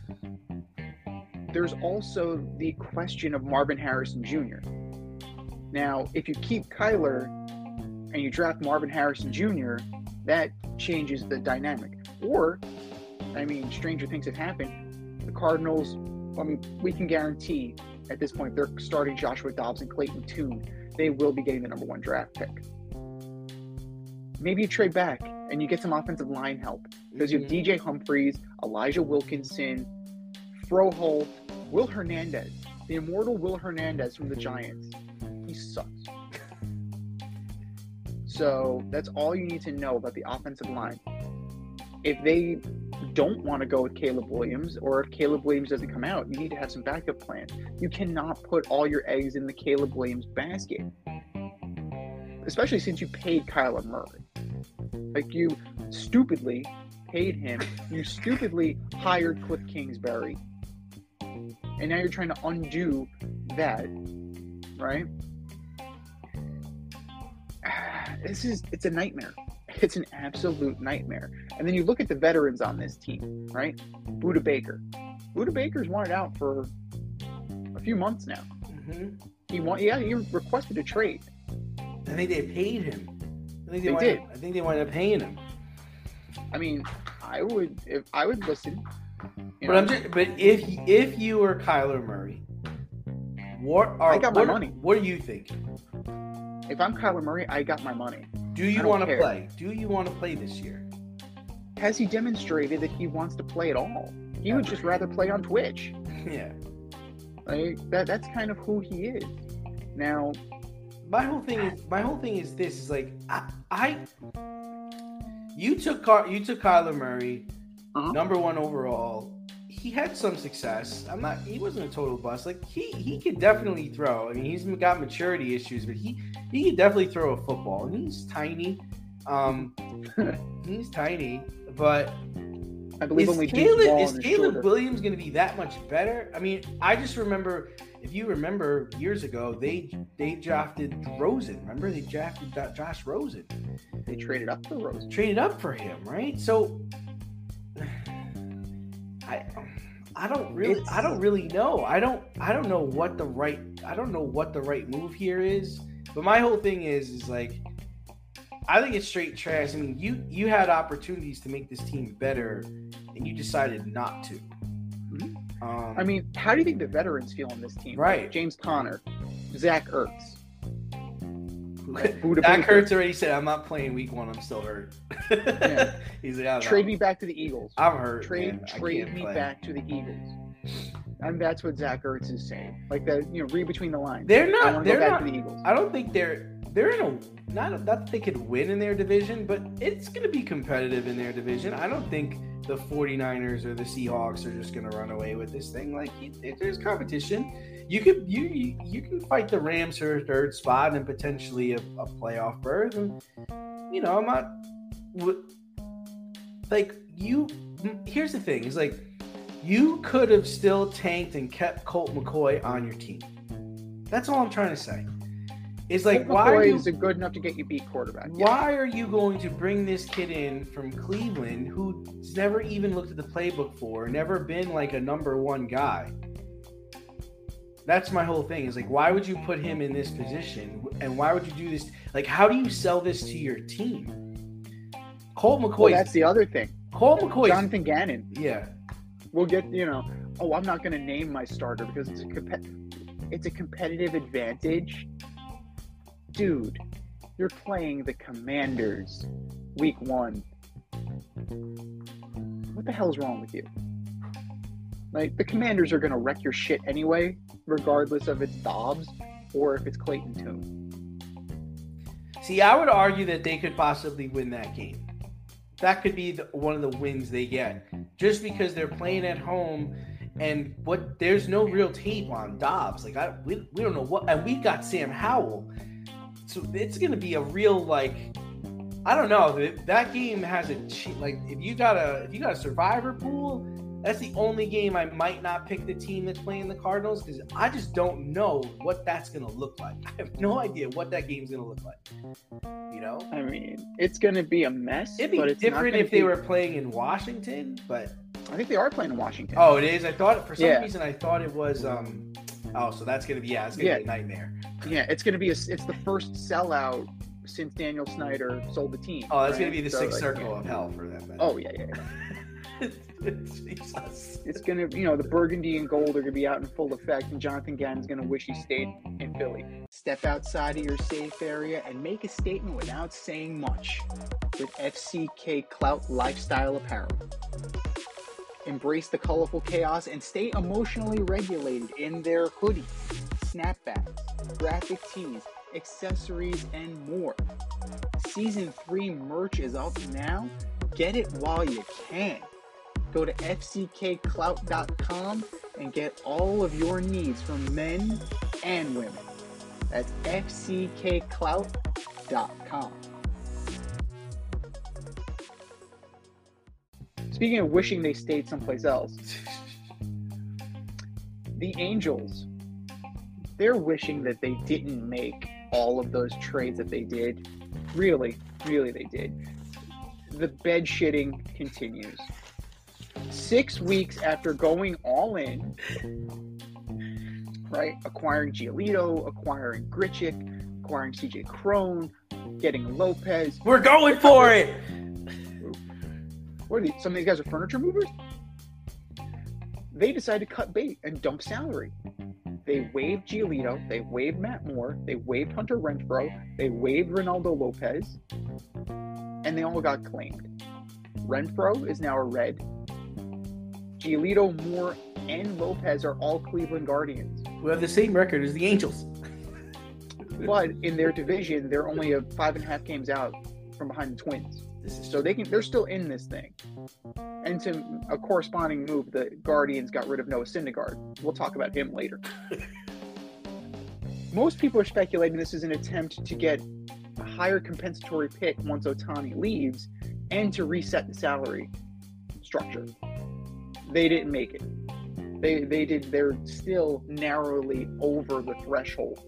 Speaker 4: there's also the question of Marvin Harrison Junior Now, if you keep Kyler and you draft Marvin Harrison Junior, that changes the dynamic. Or, I mean, stranger things have happened. The Cardinals, I mean, we can guarantee at this point they're starting Joshua Dobbs and Clayton Tune. They will be getting the number one draft pick. Maybe you trade back and you get some offensive line help because you have D J Humphries, Elijah Wilkinson, Froholt, Will Hernandez, the immortal Will Hernandez from the Giants. He sucks. So that's all you need to know about the offensive line. If they don't want to go with Caleb Williams, or if Caleb Williams doesn't come out, you need to have some backup plans. You cannot put all your eggs in the Caleb Williams basket, especially since you paid Kyler Murray. Like, you stupidly paid him. You stupidly hired Cliff Kingsbury. And now you're trying to undo that, right? This is, it's a nightmare. It's an absolute nightmare. And then you look at the veterans on this team, right? Budda Baker. Budda Baker's wanted out for a few months now.
Speaker 3: Mm-hmm.
Speaker 4: He want, yeah, he requested a trade.
Speaker 3: I think they paid him. I think they,
Speaker 4: they
Speaker 3: did.
Speaker 4: Up,
Speaker 3: I think they wound up paying him.
Speaker 4: I mean, I would, if I would listen.
Speaker 3: But know? I'm just, but if if you were Kyler Murray, what are
Speaker 4: I got my
Speaker 3: what,
Speaker 4: money.
Speaker 3: What are you thinking?
Speaker 4: If I'm Kyler Murray, I got my money.
Speaker 3: Do you want to play? Do you want to play this year?
Speaker 4: Has he demonstrated that he wants to play at all? He would just rather play on Twitch.
Speaker 3: Yeah.
Speaker 4: Like that that's kind of who he is. Now,
Speaker 3: my whole thing is my whole thing is this is like I, I you took Car, you took Kyler Murray, uh-huh. number one overall. He had some success. I'm not. He wasn't a total bust. Like he, he could definitely throw. I mean, he's got maturity issues, but he, he could definitely throw a football. And he's tiny. Um, he's tiny, but
Speaker 4: I believe
Speaker 3: is
Speaker 4: only
Speaker 3: Caleb,
Speaker 4: is
Speaker 3: is Caleb Williams going to be that much better? I mean, I just remember if you remember years ago, they they drafted Rosen. Remember they drafted Josh Rosen.
Speaker 4: They traded up for Rosen.
Speaker 3: Traded up for him, right? So I I don't really
Speaker 4: It's-
Speaker 3: I don't really know. I don't I don't know what the right I don't know what the right move here is. But my whole thing is is like I think it's straight trash. I mean, you you had opportunities to make this team better, and you decided not to.
Speaker 4: Mhm.
Speaker 3: Um,
Speaker 4: I mean, how do you think the veterans feel on this team?
Speaker 3: Right.
Speaker 4: James Conner, Zach Ertz. Buda
Speaker 3: Zach
Speaker 4: Baker.
Speaker 3: Ertz already said, "I'm not playing week one. I'm still hurt."
Speaker 4: Yeah.
Speaker 3: He's like, "I'm
Speaker 4: Trade
Speaker 3: out.
Speaker 4: me back to the Eagles.
Speaker 3: I'm hurt.
Speaker 4: Trade
Speaker 3: man. I
Speaker 4: trade
Speaker 3: can't
Speaker 4: me
Speaker 3: play."
Speaker 4: back to the Eagles. And that's what Zach Ertz is saying. Like the you know, read between the lines.
Speaker 3: They're
Speaker 4: I
Speaker 3: not.
Speaker 4: want to
Speaker 3: They're
Speaker 4: go back
Speaker 3: not.
Speaker 4: to the Eagles.
Speaker 3: I don't think they're. They're in a not not that they could win in their division, but it's going to be competitive in their division. I don't think the 49ers or the Seahawks are just going to run away with this thing. Like if there's competition, you could you you, you can fight the Rams for a third spot and potentially a, a playoff berth. And, you know, I'm not like you. Here's the thing: is like you could have still tanked and kept Colt McCoy on your team. That's all I'm trying to say. It's like,
Speaker 4: Colt
Speaker 3: why are
Speaker 4: McCoy
Speaker 3: you,
Speaker 4: is a good enough to get you beat quarterback. Yeah.
Speaker 3: why are you going to bring this kid in from Cleveland who's never even looked at the playbook for, never been like a number one guy? That's my whole thing. Is like, why would you put him in this position? And why would you do this? Like, how do you sell this to your team? Colt
Speaker 4: Well,
Speaker 3: McCoy.
Speaker 4: that's the other thing.
Speaker 3: Colt McCoy.
Speaker 4: Jonathan Gannon.
Speaker 3: Yeah.
Speaker 4: We'll get, you know, oh, I'm not going to name my starter because it's a comp- it's a competitive advantage. Dude, you're playing the Commanders week one. What the hell's wrong with you? Like, the Commanders are going to wreck your shit anyway, regardless of it's Dobbs or if it's Clayton Tune.
Speaker 3: See, I would argue that they could possibly win that game. That could be the, one of the wins they get, just because they're playing at home, and what there's no real tape on Dobbs. Like I, we, we don't know what, and we got Sam Howell, so it's gonna be a real like, I don't know. That game has a cheat. Like if you got a if you got a survivor pool, that's the only game I might not pick the team that's playing the Cardinals because I just don't know what that's gonna look like. I have no idea what that game's gonna look like. You know.
Speaker 4: I mean, it's going to be a mess.
Speaker 3: It'd be
Speaker 4: but it's not
Speaker 3: different
Speaker 4: gonna
Speaker 3: if they
Speaker 4: be-
Speaker 3: were playing in Washington, but
Speaker 4: I think they are playing in Washington.
Speaker 3: oh, it is. I thought for some
Speaker 4: Yeah.
Speaker 3: reason I thought it was. um Oh, so that's gonna be yeah, it's gonna
Speaker 4: Yeah.
Speaker 3: be a nightmare.
Speaker 4: Yeah, it's going to be a, it's the first sellout since Daniel Snyder sold the team.
Speaker 3: Oh, that's
Speaker 4: right?
Speaker 3: gonna be the
Speaker 4: So,
Speaker 3: sixth
Speaker 4: like,
Speaker 3: circle
Speaker 4: yeah.
Speaker 3: of hell for them. Then.
Speaker 4: Oh yeah, yeah. yeah.
Speaker 3: Jesus.
Speaker 4: It's gonna, you know, the burgundy and gold are gonna be out in full effect, and Jonathan Gannon's gonna wish he stayed in Philly. Step outside of your safe area and make a statement without saying much with F C K Clout Lifestyle Apparel. Embrace the colorful chaos and stay emotionally regulated in their hoodies, snapbacks, graphic tees, accessories, and more. Season three merch is up now. Get it while you can. Go to F C K clout dot com and get all of your needs from men and women. That's F C K clout dot com. Speaking of wishing they stayed someplace else, the Angels, they're wishing that they didn't make all of those trades that they did. Really, really they did. The bed shitting continues. Six weeks after going all in, right? Acquiring Giolito, acquiring Grichuk, acquiring C J Crone, getting Lopez.
Speaker 3: We're going for it.
Speaker 4: What are these? Some of these guys are furniture movers? They decided to cut bait and dump salary. They waived Giolito, they waived Matt Moore, they waived Hunter Renfroe, they waived Ronaldo Lopez, and they all got claimed. Renfroe is now a Red. Giolito, Moore, and Lopez are all Cleveland Guardians.
Speaker 3: Who have the same record as the Angels.
Speaker 4: But in their division, they're only a five and a half games out from behind the Twins.
Speaker 3: This is
Speaker 4: So they can they're still in this thing. And to a corresponding move, the Guardians got rid of Noah Syndergaard. We'll talk about him later. Most people are speculating this is an attempt to get a higher compensatory pick once Ohtani leaves and to reset the salary structure. They didn't make it. They they did. They're still narrowly over the threshold.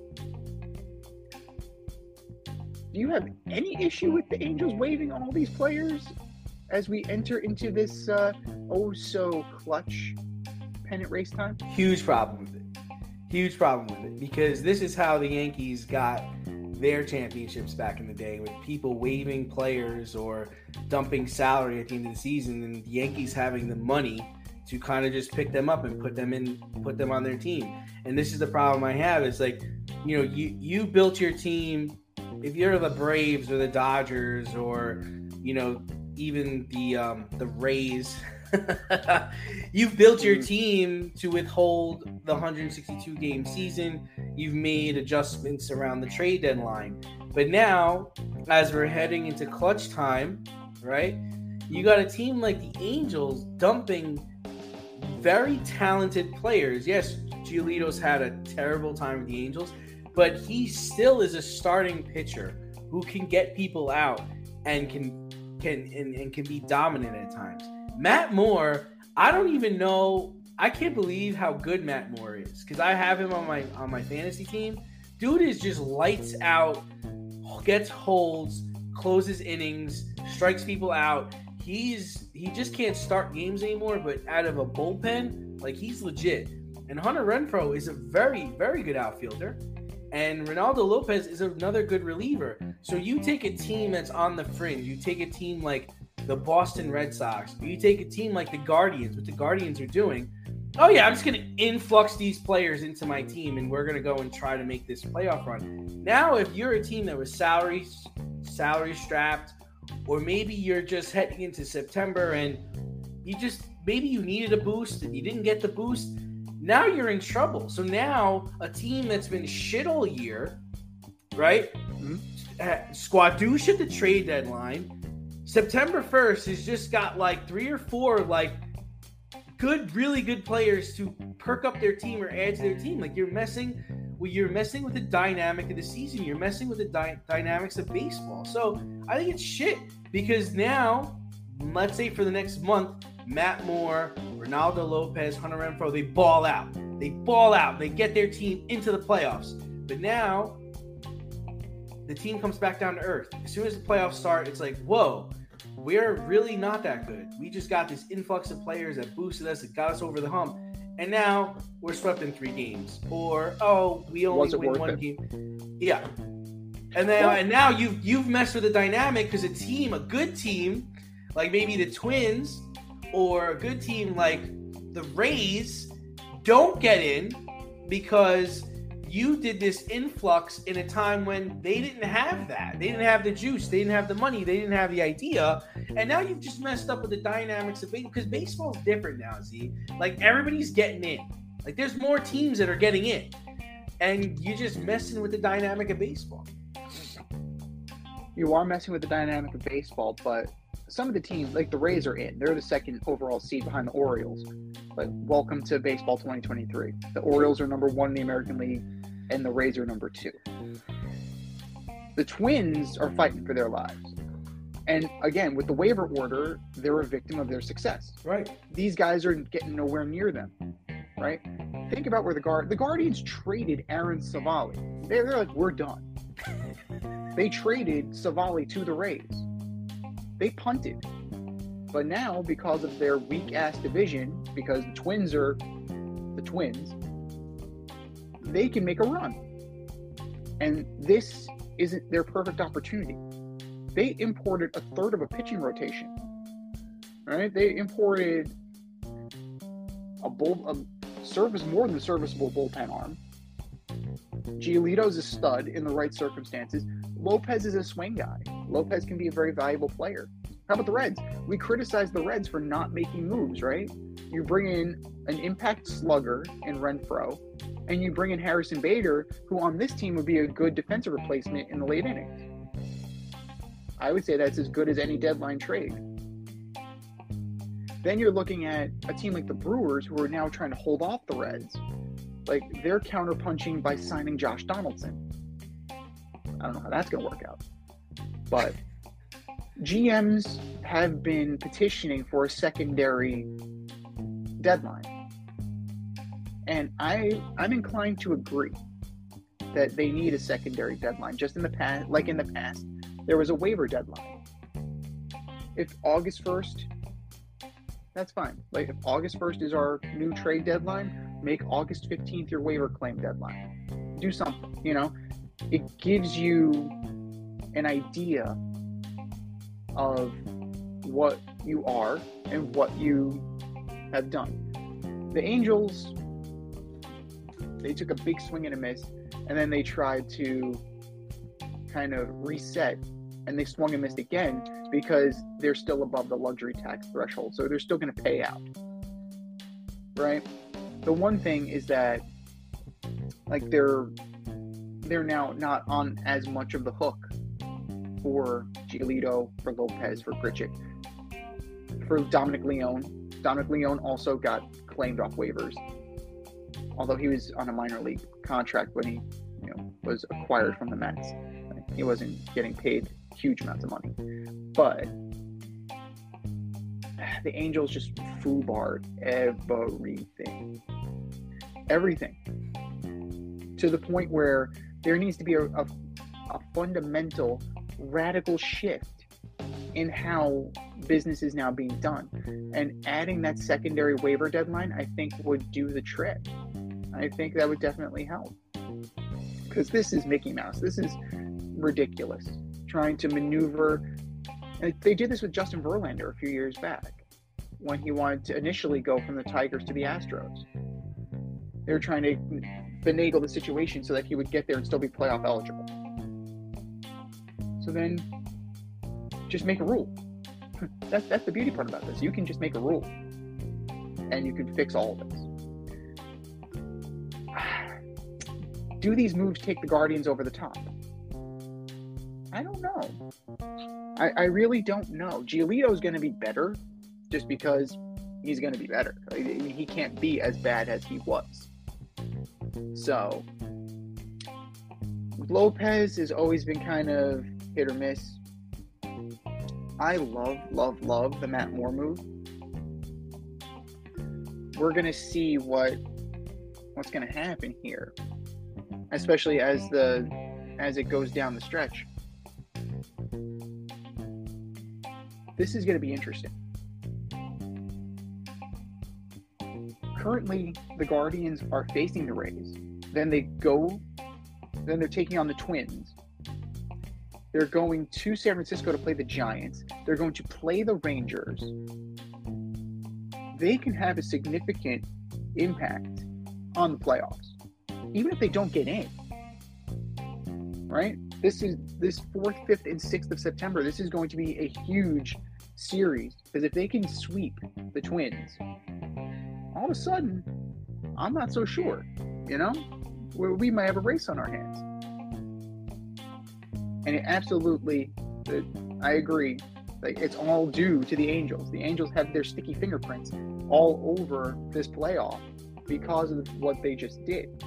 Speaker 4: Do you have any issue with the Angels waiving all these players as we enter into this uh, oh so clutch pennant race time?
Speaker 3: Huge problem with it. Huge problem with it because this is how the Yankees got their championships back in the day, with people waiving players or dumping salary at the end of the season, and the Yankees having the money to kind of just pick them up and put them in, put them on their team. And this is the problem I have. It's like, you know, you you built your team. If you're the Braves or the Dodgers or, you know, even the um, the Rays, you've built your team to withhold the one hundred sixty-two game season. You've made adjustments around the trade deadline. But now, as we're heading into clutch time, right, you got a team like the Angels dumping very talented players. Yes, Giolito's had a terrible time with the Angels, but he still is a starting pitcher who can get people out and can can and, and can be dominant at times. Matt Moore, I don't even know. I can't believe how good Matt Moore is because I have him on my on my fantasy team. Dude is just lights out, gets holds, closes innings, strikes people out. He's he just can't start games anymore, but out of a bullpen, like he's legit. And Hunter Renfroe is a very, very good outfielder. And Ronaldo Lopez is another good reliever. So you take a team that's on the fringe. You take a team like the Boston Red Sox. You take a team like the Guardians, what the Guardians are doing. Oh, yeah, I'm just going to influx these players into my team, and we're going to go and try to make this playoff run. Now, if you're a team that was salary, salary strapped, or maybe you're just heading into September and you just maybe you needed a boost and you didn't get the boost, now you're in trouble. So now a team that's been shit all year, right? Mm-hmm. Squadouche at the trade deadline. September first has just got like three or four like good, really good players to perk up their team or add to their team. Like you're messing, well, you're messing with the dynamic of the season. You're messing with the dy- dynamics of baseball. So I think it's shit because now, let's say for the next month, Matt Moore, Ronaldo Lopez, Hunter Renfroe, they ball out. They ball out. They get their team into the playoffs. But now, the team comes back down to earth. As soon as the playoffs start, it's like, whoa, we're really not that good. We just got this influx of players that boosted us, that got us over the hump. And now, we're swept in three games. Or, oh, we only win one it? game. Yeah. And then, well, and now you've, you've messed with the dynamic because a team, a good team, like maybe the Twins, or a good team like the Rays don't get in because you did this influx in a time when they didn't have that. They didn't have the juice. They didn't have the money. They didn't have the idea. And now you've just messed up with the dynamics of baseball because baseball's different now, Z. Like everybody's getting in. Like there's more teams that are getting in. And you're just messing with the dynamic of baseball.
Speaker 4: You are messing with the dynamic of baseball, but some of the teams, like the Rays, are in. They're the second overall seed behind the Orioles. But welcome to baseball twenty twenty-three. The Orioles are number one in the American League, and the Rays are number two. The Twins are fighting for their lives. And again, with the waiver order, they're a victim of their success.
Speaker 3: Right.
Speaker 4: These guys are getting nowhere near them. Right? Think about where the guard the Guardians traded Aaron Savali. They're, they're like, we're done. They traded Savali to the Rays. They punted. But now, because of their weak-ass division, because the Twins are the Twins, they can make a run. And this isn't their perfect opportunity. They imported a third of a pitching rotation. Right? They imported a bull, a service more than serviceable bullpen arm. Giolito's a stud in the right circumstances. Lopez is a swing guy. Lopez can be a very valuable player. How about the Reds? We criticize the Reds for not making moves, right? You bring in an impact slugger in Renfroe, and you bring in Harrison Bader, who on this team would be a good defensive replacement in the late innings. I would say that's as good as any deadline trade. Then you're looking at a team like the Brewers, who are now trying to hold off the Reds. Like, they're counterpunching by signing Josh Donaldson. I don't know how that's going to work out. But G Ms have been petitioning for a secondary deadline. And I, I'm inclined to agree that they need a secondary deadline. Just in the past, like in the past, there was a waiver deadline. If August first, that's fine. Like if August first is our new trade deadline, make August fifteenth your waiver claim deadline. Do something, you know? It gives you an idea of what you are and what you have done. The Angels, they took a big swing and a miss, and then they tried to kind of reset, and they swung and missed again because they're still above the luxury tax threshold, so they're still going to pay out, right? The one thing is that, like, they're they're now not on as much of the hook for Giolito, for Lopez, for Grichuk, for Dominic Leone. Dominic Leone also got claimed off waivers, although he was on a minor league contract when he, you know, was acquired from the Mets. He wasn't getting paid huge amounts of money. But the Angels just foobarred everything. Everything. To the point where there needs to be a, a, a fundamental, radical shift in how business is now being done. And adding that secondary waiver deadline, I think, would do the trick. I think that would definitely help. Because this is Mickey Mouse. This is ridiculous. Trying to maneuver. And they did this with Justin Verlander a few years back when he wanted to initially go from the Tigers to the Astros. They were trying to finagle the situation so that he would get there and still be playoff eligible. So then just make a rule. That's, that's the beauty part about this. You can just make a rule and you can fix all of this. Do these moves take the Guardians over the top? I don't know. I, I really don't know. Giolito is going to be better just because he's going to be better. I mean, he can't be as bad as he was. So, Lopez has always been kind of hit or miss. I love, love, love the Matt Moore move. We're going to see what what's going to happen here, especially as the as it goes down the stretch. This is going to be interesting. Currently, the Guardians are facing the Rays. Then they go, then they're taking on the Twins. They're going to San Francisco to play the Giants. They're going to play the Rangers. They can have a significant impact on the playoffs, even if they don't get in. Right? This is this fourth, fifth, and sixth of September. This is going to be a huge series because if they can sweep the Twins, all of a sudden, I'm not so sure. You know, where we might have a race on our hands. And it absolutely, I agree. Like, it's all due to the Angels. The Angels have their sticky fingerprints all over this playoff because of what they just did.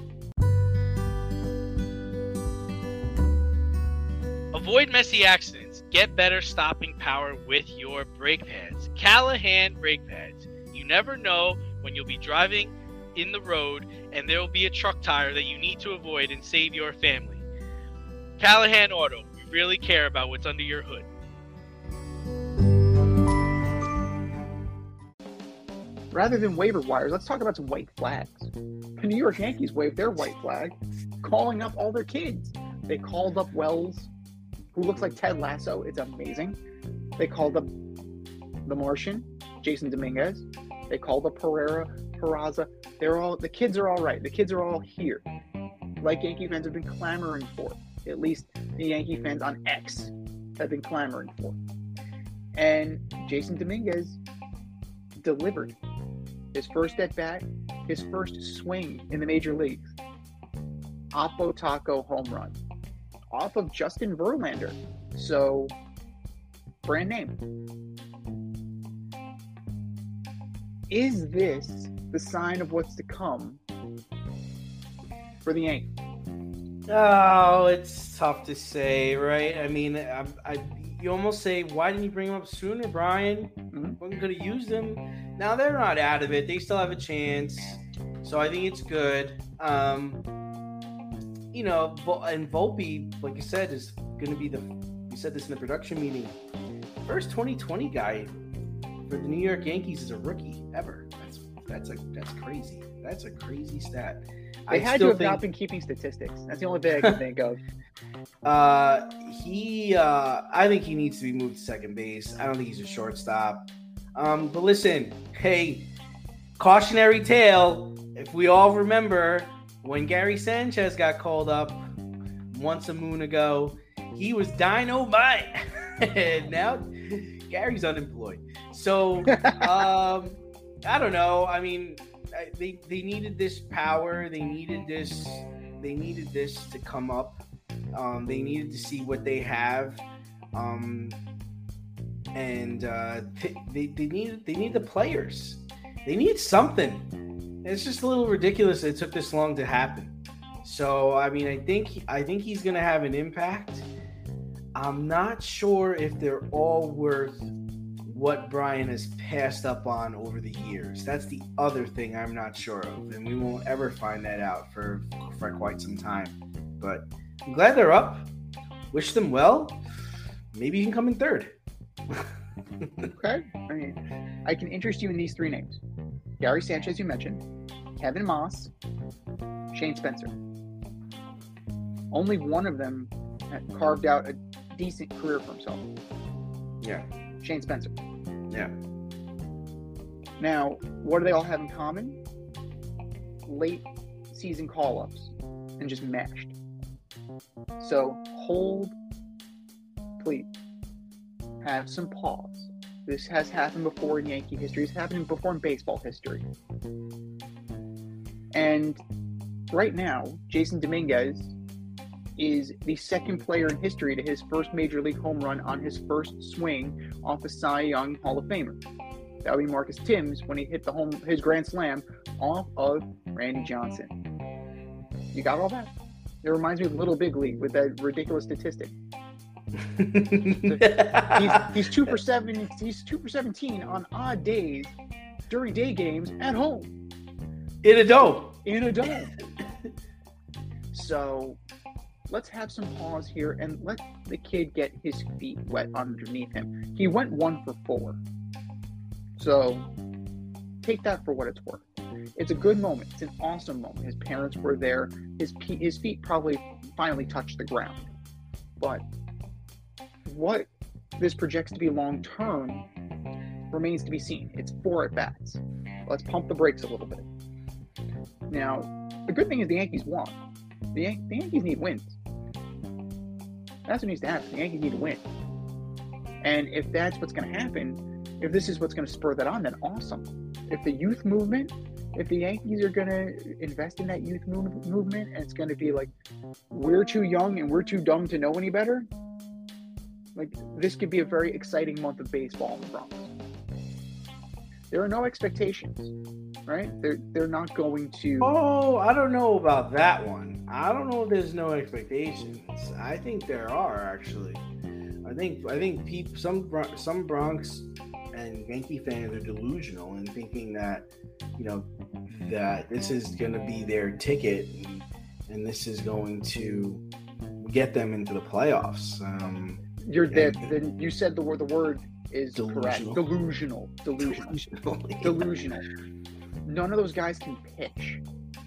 Speaker 1: Avoid messy accidents. Get better stopping power with your brake pads. Callahan brake pads. You never know when you'll be driving in the road and there will be a truck tire that you need to avoid and save your family. Callahan Auto. We really care about what's under your hood.
Speaker 4: Rather than waiver wires, let's talk about some white flags. The New York Yankees waved their white flag, calling up all their kids. They called up Wells, who looks like Ted Lasso. It's amazing. They called up the Martian, Jason Dominguez. They called up Herrera, Peraza. They're all, the kids are all right. The kids are all here. Like Yankee fans have been clamoring for. At least the Yankee fans on X have been clamoring for. And Jason Dominguez delivered. His first at bat, his first swing in the major leagues. Oppo Taco home run. Off of Justin Verlander. So, brand name. Is this the sign of what's to come for the Yankees?
Speaker 3: Oh, it's tough to say, right? I mean, I, I, you almost say, why didn't you bring him up sooner, Brian?
Speaker 4: Mm-hmm.
Speaker 3: Wasn't going to use them. Now they're not out of it. They still have a chance. So I think it's good. Um, you know, and Volpe, like you said, is going to be the. We said this in the production meeting. First twenty twenty guy for the New York Yankees is a rookie ever. That's that's a that's crazy. That's a crazy stat.
Speaker 4: They
Speaker 3: I
Speaker 4: had
Speaker 3: still
Speaker 4: to have
Speaker 3: think,
Speaker 4: not been keeping statistics. That's the only thing I can think of.
Speaker 3: Uh, he, uh, I think he needs to be moved to second base. I don't think he's a shortstop. Um, but listen, hey, cautionary tale. If we all remember when Gary Sanchez got called up once a moon ago, he was dynamite. And now Gary's unemployed. So, um, I don't know. I mean, they they needed this power. They needed this. They needed this to come up. Um, they needed to see what they have, um, and uh, they they need they need the players. They need something. It's just a little ridiculous that it took this long to happen. So I mean, I think I think he's going to have an impact. I'm not sure if they're all worth what Brian has passed up on over the years. That's the other thing I'm not sure of, and we won't ever find that out for for quite some time. But I'm glad they're up. Wish them well. Maybe you can come in third.
Speaker 4: Okay. I mean, I can interest you in these three names. Gary Sanchez, you mentioned. Kevin Moss. Shane Spencer. Only one of them had carved out a decent career for himself.
Speaker 3: Yeah.
Speaker 4: Shane Spencer.
Speaker 3: Yeah.
Speaker 4: Now, what do they all have in common? Late season call-ups and just mashed. So hold, please. Have some pause. This has happened before in Yankee history. It's happened before in baseball history. And right now, Jason Dominguez is the second player in history to his first major league home run on his first swing off a Cy Young Hall of Famer. That would be Marcus Timms when he hit the home his grand slam off of Randy Johnson. You got all that? It reminds me of Little Big League with that ridiculous statistic. he's, he's two for seven. He's two for seventeen on odd days during day games at home
Speaker 3: in a dome.
Speaker 4: In a dome. So let's have some pause here and let the kid get his feet wet underneath him. He went one for four. So take that for what it's worth. It's a good moment. It's an awesome moment. His parents were there. His his feet probably finally touched the ground. But what this projects to be long term remains to be seen. It's four at bats. Let's pump the brakes a little bit. Now, the good thing is the Yankees won. The, Yan- the Yankees need wins. That's what needs to happen. The Yankees need to win. And if that's what's going to happen, if this is what's going to spur that on, then awesome. If the youth movement, if the Yankees are going to invest in that youth move- movement and it's going to be like, we're too young and we're too dumb to know any better, like this could be a very exciting month of baseball in the Bronx. There are no expectations, right? They're they're not going to.
Speaker 3: Oh, I don't know about that one. I don't know if there's no expectations. I think there are actually. I think I think people, some some Bronx and Yankee fans are delusional in thinking that, you know, that this is going to be their ticket and, and this is going to get them into the playoffs. Um,
Speaker 4: You're dead. Then you said the word. The word is
Speaker 3: delusional.
Speaker 4: correct. Delusional. Delusional.
Speaker 3: Delusional.
Speaker 4: Delusional. None of those guys can pitch.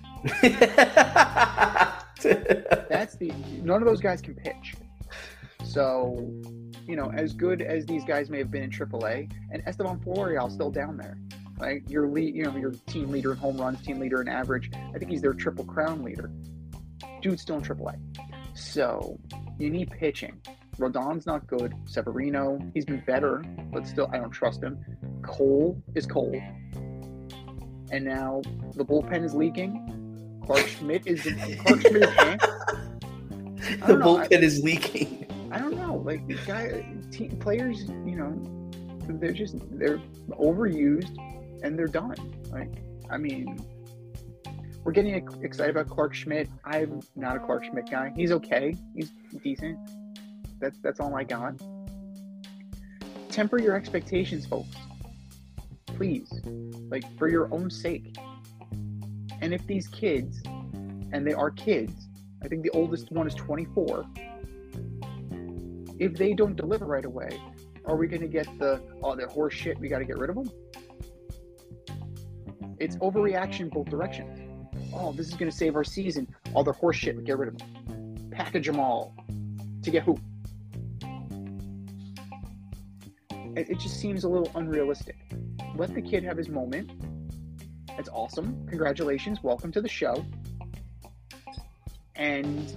Speaker 4: That's the. None of those guys can pitch. So, you know, as good as these guys may have been in triple A, and Esteban Florial still down there, like your lead, you know, your team leader in home runs, team leader in average. I think he's their triple crown leader. Dude's still in triple A. So you need pitching. Rodon's not good. Severino, he's been better, but still, I don't trust him. Cole is cold. And now the bullpen is leaking. Clark Schmidt is Clark Schmidt is in.
Speaker 3: The
Speaker 4: know,
Speaker 3: bullpen
Speaker 4: I,
Speaker 3: is leaking.
Speaker 4: I don't know. Like these guy team players, you know, they're just they're overused and they're done. Like, I mean, we're getting excited about Clark Schmidt. I'm not a Clark Schmidt guy. He's okay. He's decent. That's that's all I got. Temper your expectations, folks. Please. Like, for your own sake. And if these kids, and they are kids, I think the oldest one is twenty-four, if they don't deliver right away, are we going to get the, oh, they're horse shit, we got to get rid of them? It's overreaction both directions. Oh, this is going to save our season. All their horse shit, get rid of them. Package them all. To get who? It, it just seems a little unrealistic. Let the kid have his moment. That's awesome. Congratulations. Welcome to the show. And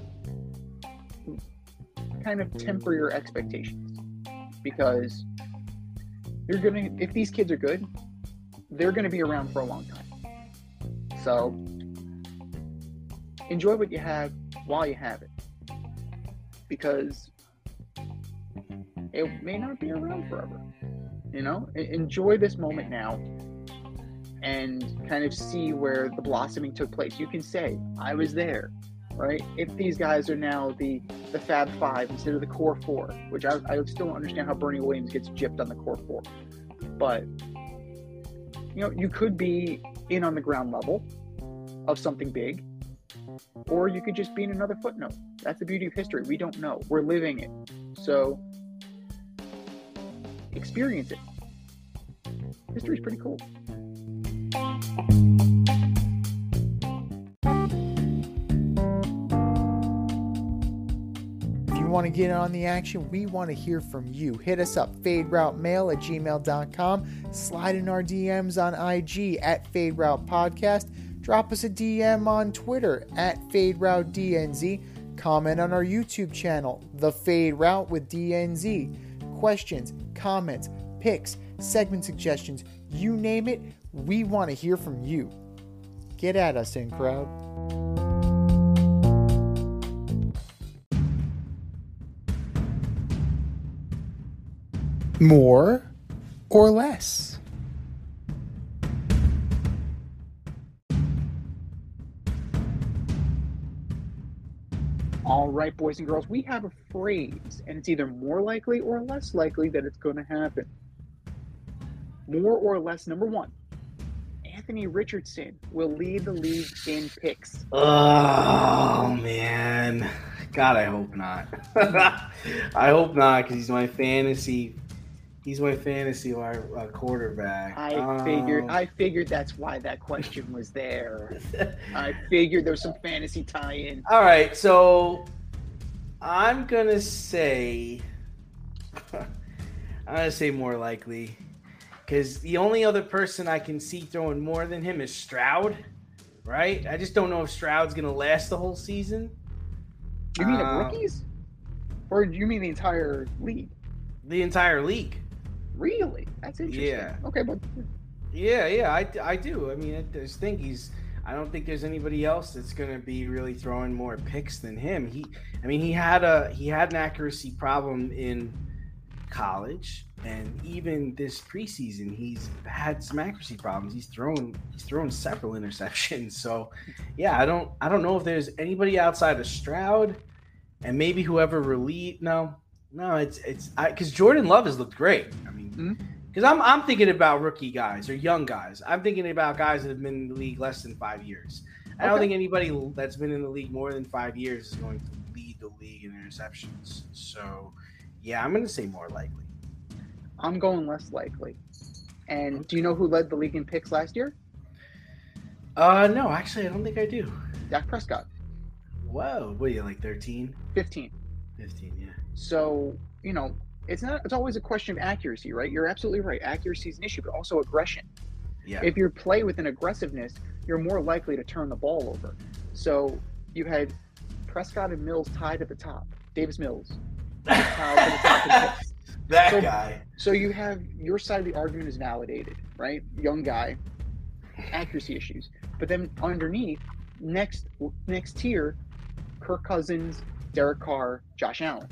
Speaker 4: kind of temper your expectations. Because you're going to, if these kids are good, they're going to be around for a long time. So enjoy what you have while you have it, because it may not be around forever. You know, enjoy this moment now and kind of see where the blossoming took place. You can say, I was there, right? If these guys are now the, the Fab Five instead of the Core Four, which I, I still don't understand how Bernie Williams gets gypped on the Core Four. But, you know, you could be in on the ground level of something big, or you could just be in another footnote. That's the beauty of history. We don't know. We're living it. So experience it. History's pretty cool.
Speaker 2: If you want to get on the action, we want to hear from you. Hit us up, faderoutemail at gmail dot com. Slide in our D Ms on I G at faderoutepodcast. Drop us a D M on Twitter at faderoutednz. Comment on our YouTube channel, The Fade Route with D N Z. Questions, comments, picks, segment suggestions, you name it, we want to hear from you. Get at us, in crowd. More or less?
Speaker 4: All right, boys and girls, we have a phrase, and it's either more likely or less likely that it's going to happen. More or less, number one, Anthony Richardson will lead the league in picks.
Speaker 3: Oh, man. God, I hope not. I hope not, because he's my fantasy. He's my fantasy uh, quarterback.
Speaker 4: I
Speaker 3: um,
Speaker 4: figured. I figured that's why that question was there. I figured there was some fantasy tie-in.
Speaker 3: All right, so I'm gonna say, I'm gonna say more likely, because the only other person I can see throwing more than him is Stroud, right? I just don't know if Stroud's gonna last the whole season.
Speaker 4: You mean
Speaker 3: um,
Speaker 4: of rookies, or do you mean the entire league?
Speaker 3: The entire league.
Speaker 4: Really? That's interesting.
Speaker 3: Yeah.
Speaker 4: Okay, but
Speaker 3: Yeah, yeah, I, I do. I mean, I just think he's. I don't think there's anybody else that's going to be really throwing more picks than him. He, I mean, he had a he had an accuracy problem in college, and even this preseason, he's had some accuracy problems. He's thrown he's thrown several interceptions. So, yeah, I don't I don't know if there's anybody outside of Stroud, and maybe whoever relieved. No, no, it's it's because Jordan Love has looked great. I mean. Because I'm I'm thinking about rookie guys or young guys. I'm thinking about guys that have been in the league less than five years. I don't
Speaker 4: Okay.
Speaker 3: think anybody that's been in the league more than five years is going to lead the league in interceptions. So, yeah, I'm going to say more likely.
Speaker 4: I'm going less likely. And do you know who led the league in picks last year?
Speaker 3: Uh, no, actually, I don't think I do.
Speaker 4: Dak Prescott,
Speaker 3: Whoa, what are you, like thirteen?
Speaker 4: fifteen.
Speaker 3: fifteen, yeah.
Speaker 4: So, you know, it's not. It's always a question of accuracy, right? You're absolutely right. Accuracy is an issue, but also aggression.
Speaker 3: Yeah.
Speaker 4: If you play with an aggressiveness, you're more likely to turn the ball over. So you had Prescott and Mills tied at the top. Davis Mills tied at the top in picks.
Speaker 3: that
Speaker 4: So-
Speaker 3: guy.
Speaker 4: So you have your side of the argument is validated, right? Young guy, accuracy issues. But then underneath, next next tier, Kirk Cousins, Derek Carr, Josh Allen.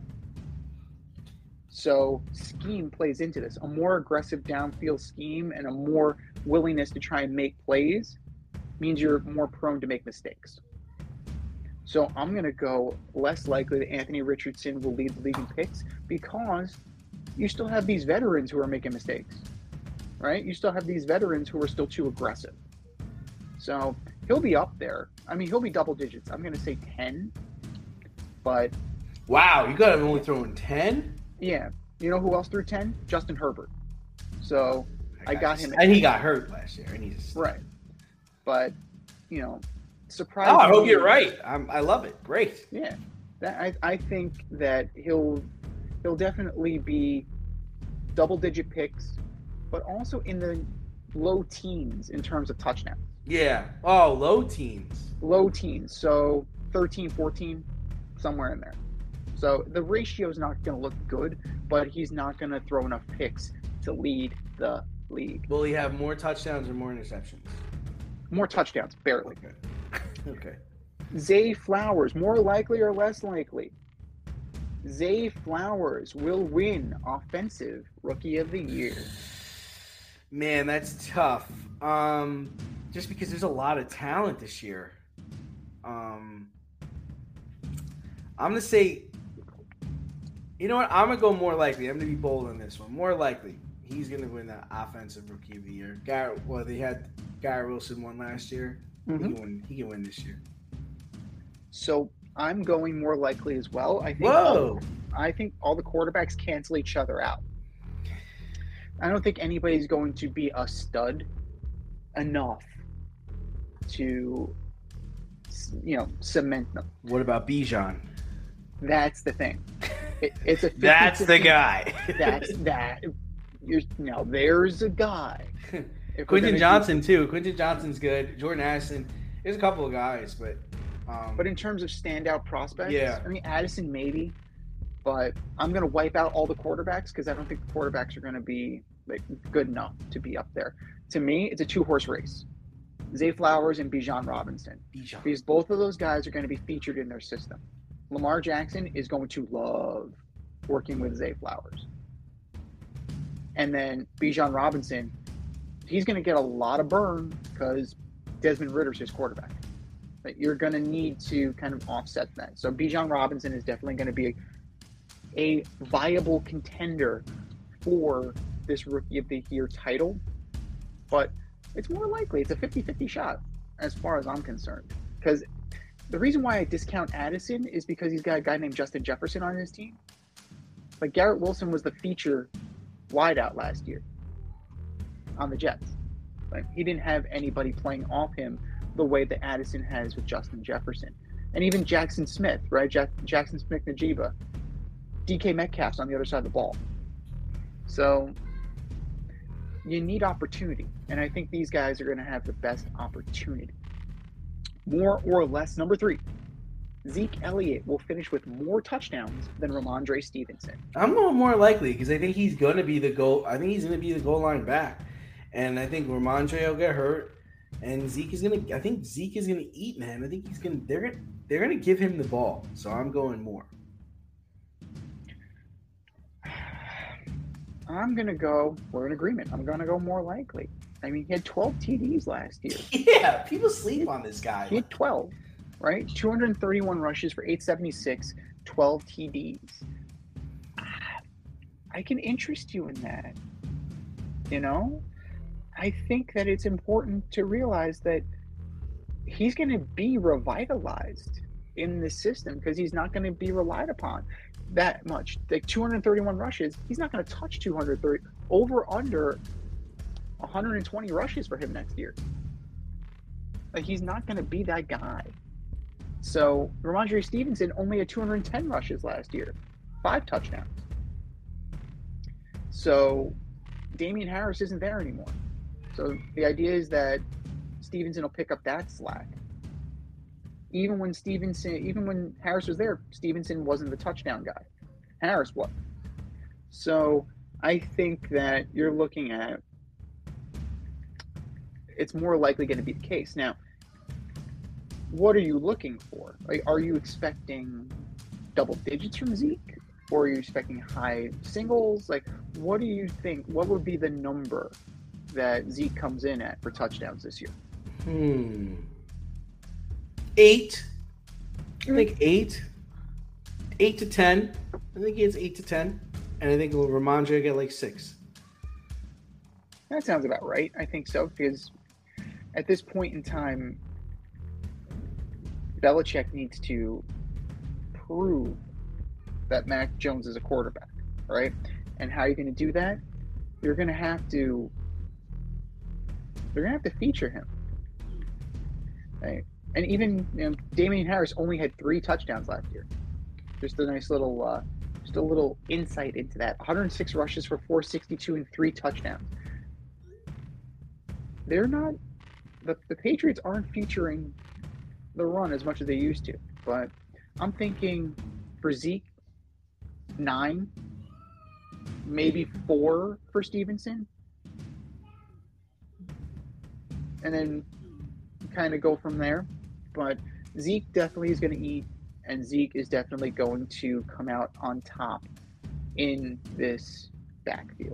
Speaker 4: So scheme plays into this. A more aggressive downfield scheme and a more willingness to try and make plays means you're more prone to make mistakes. So I'm going to go less likely that Anthony Richardson will lead the league in picks because you still have these veterans who are making mistakes, right? You still have these veterans who are still too aggressive. So he'll be up there. I mean, he'll be double digits. I'm going to say ten. But
Speaker 3: wow, you got him only throwing ten?
Speaker 4: Yeah. You know who else threw ten? Justin Herbert. So I got him.
Speaker 3: And he got hurt last year. And he's
Speaker 4: right. But, you know,
Speaker 3: oh,
Speaker 4: surprisingly.
Speaker 3: I hope you're right. I'm, I love it. Great.
Speaker 4: Yeah. That, I, I think that he'll he'll definitely be double-digit picks, but also in the low teens in terms of touchdowns.
Speaker 3: Yeah. Oh, low teens.
Speaker 4: Low teens. So thirteen, fourteen, somewhere in there. So the ratio is not going to look good, but he's not going to throw enough picks to lead the league.
Speaker 3: Will he have more touchdowns or more interceptions?
Speaker 4: More touchdowns, barely.
Speaker 3: Okay. Okay.
Speaker 4: Zay Flowers, more likely or less likely? Zay Flowers will win Offensive Rookie of the Year.
Speaker 3: Man, that's tough. Um, just because there's a lot of talent this year. Um, I'm going to say, you know what? I'm going to go more likely. I'm going to be bold on this one. More likely. He's going to win the Offensive Rookie of the Year. Garrett, well, they had Garrett Wilson won last year. Mm-hmm. He, can win, he can win this year.
Speaker 4: So I'm going more likely as well. I think
Speaker 3: Whoa.
Speaker 4: All, I think all the quarterbacks cancel each other out. I don't think anybody's going to be a stud enough to, you know, cement them.
Speaker 3: What about Bijan?
Speaker 4: That's the thing. It, it's a
Speaker 3: that's the guy.
Speaker 4: That's that. You're, now there's a guy.
Speaker 3: Quentin Johnson do, too. Quentin Johnson's good. Jordan Addison. There's a couple of guys, but. Um,
Speaker 4: but in terms of standout prospects,
Speaker 3: yeah.
Speaker 4: I mean Addison maybe, but I'm going to wipe out all the quarterbacks because I don't think the quarterbacks are going to be like good enough to be up there. To me, it's a two-horse race. Zay Flowers and Bijan Robinson.
Speaker 3: Bijan.
Speaker 4: Because both of those guys are going to be featured in their system. Lamar Jackson is going to love working with Zay Flowers. And then Bijan Robinson, he's going to get a lot of burn because Desmond Ritter's his quarterback. But you're going to need to kind of offset that. So Bijan Robinson is definitely going to be a, a viable contender for this Rookie of the Year title. But it's more likely. It's a fifty-fifty shot as far as I'm concerned. Because the reason why I discount Addison is because he's got a guy named Justin Jefferson on his team. Like Garrett Wilson was the feature wideout last year on the Jets. Like he didn't have anybody playing off him the way that Addison has with Justin Jefferson. And even Jackson Smith, right? Jack- Jackson Smith-Najiba. D K Metcalf's on the other side of the ball. So you need opportunity. And I think these guys are going to have the best opportunity. More or less. Number three, Zeke Elliott will finish with more touchdowns than Ramondre Stevenson.
Speaker 3: I'm going more likely because I think he's going to be the goal. I think he's going to be the goal line back. And I think Ramondre will get hurt. And Zeke is gonna. I think Zeke is gonna eat, man. I think he's gonna. They're gonna. They're gonna give him the ball. So I'm going more.
Speaker 4: I'm gonna go. We're in agreement. I'm gonna go more likely. I mean, he had twelve T Ds last year.
Speaker 3: Yeah, people sleep on this guy.
Speaker 4: He had twelve, right? two hundred thirty-one rushes for eight seventy-six, twelve T Ds. I can interest you in that. You know. I think that it's important to realize that he's going to be revitalized in this system because he's not going to be relied upon that much. Like two hundred thirty-one rushes, he's not going to touch two hundred thirty, over under one hundred twenty rushes for him next year. Like he's not going to be that guy. So Ramondre Stevenson only had two hundred ten rushes last year, five touchdowns. So Damian Harris isn't there anymore. So the idea is that Stevenson will pick up that slack. Even when Stevenson, even when Harris was there, Stevenson wasn't the touchdown guy. Harris was. So I think that you're looking at, it's more likely going to be the case. Now, what are you looking for? Like, are you expecting double digits from Zeke? Or are you expecting high singles? Like, what do you think? What would be the number that Zeke comes in at for touchdowns this year?
Speaker 3: Hmm. Eight. I think eight. Eight to ten. I think he has eight to ten. And I think Ramondre will get like six.
Speaker 4: That sounds about right. I think so. Because at this point in time, Belichick needs to prove that Mac Jones is a quarterback, right? And how you're going to do that? You're going to have to you're going to have to feature him, right? And even you know, Damian Harris only had three touchdowns last year. Just a nice little, uh, just a little insight into that. one hundred six rushes for four sixty-two and three touchdowns. They're not the the Patriots aren't featuring the run as much as they used to. But I'm thinking for Zeke, nine, maybe four for Stevenson, and then kind of go from there. But Zeke definitely is going to eat, and Zeke is definitely going to come out on top in this backfield.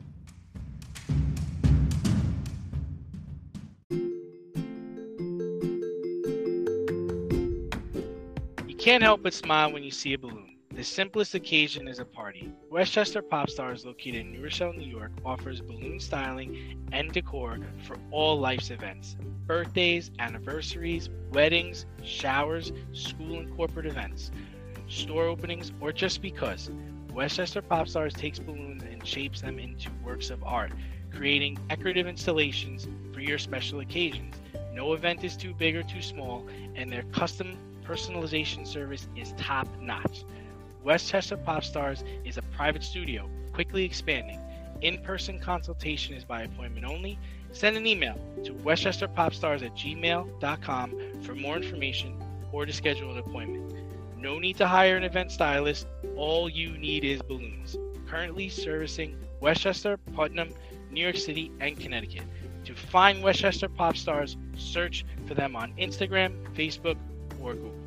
Speaker 1: You can't help but smile when you see a balloon. The simplest occasion is a party. Westchester Pop Stars, located in New Rochelle, New York, offers balloon styling and decor for all life's events. Birthdays, anniversaries, weddings, showers, school and corporate events, store openings, or just because. Westchester Pop Stars takes balloons and shapes them into works of art, creating decorative installations for your special occasions. No event is too big or too small, and their custom personalization service is top-notch. Westchester Pop Stars is a private studio, quickly expanding. In-person consultation is by appointment only. Send an email to westchesterpopstars at gmail dot com for more information or to schedule an appointment. No need to hire an event stylist. All you need is balloons. Currently servicing Westchester, Putnam, New York City, and Connecticut. To find Westchester Pop Stars, search for them on Instagram, Facebook, or Google.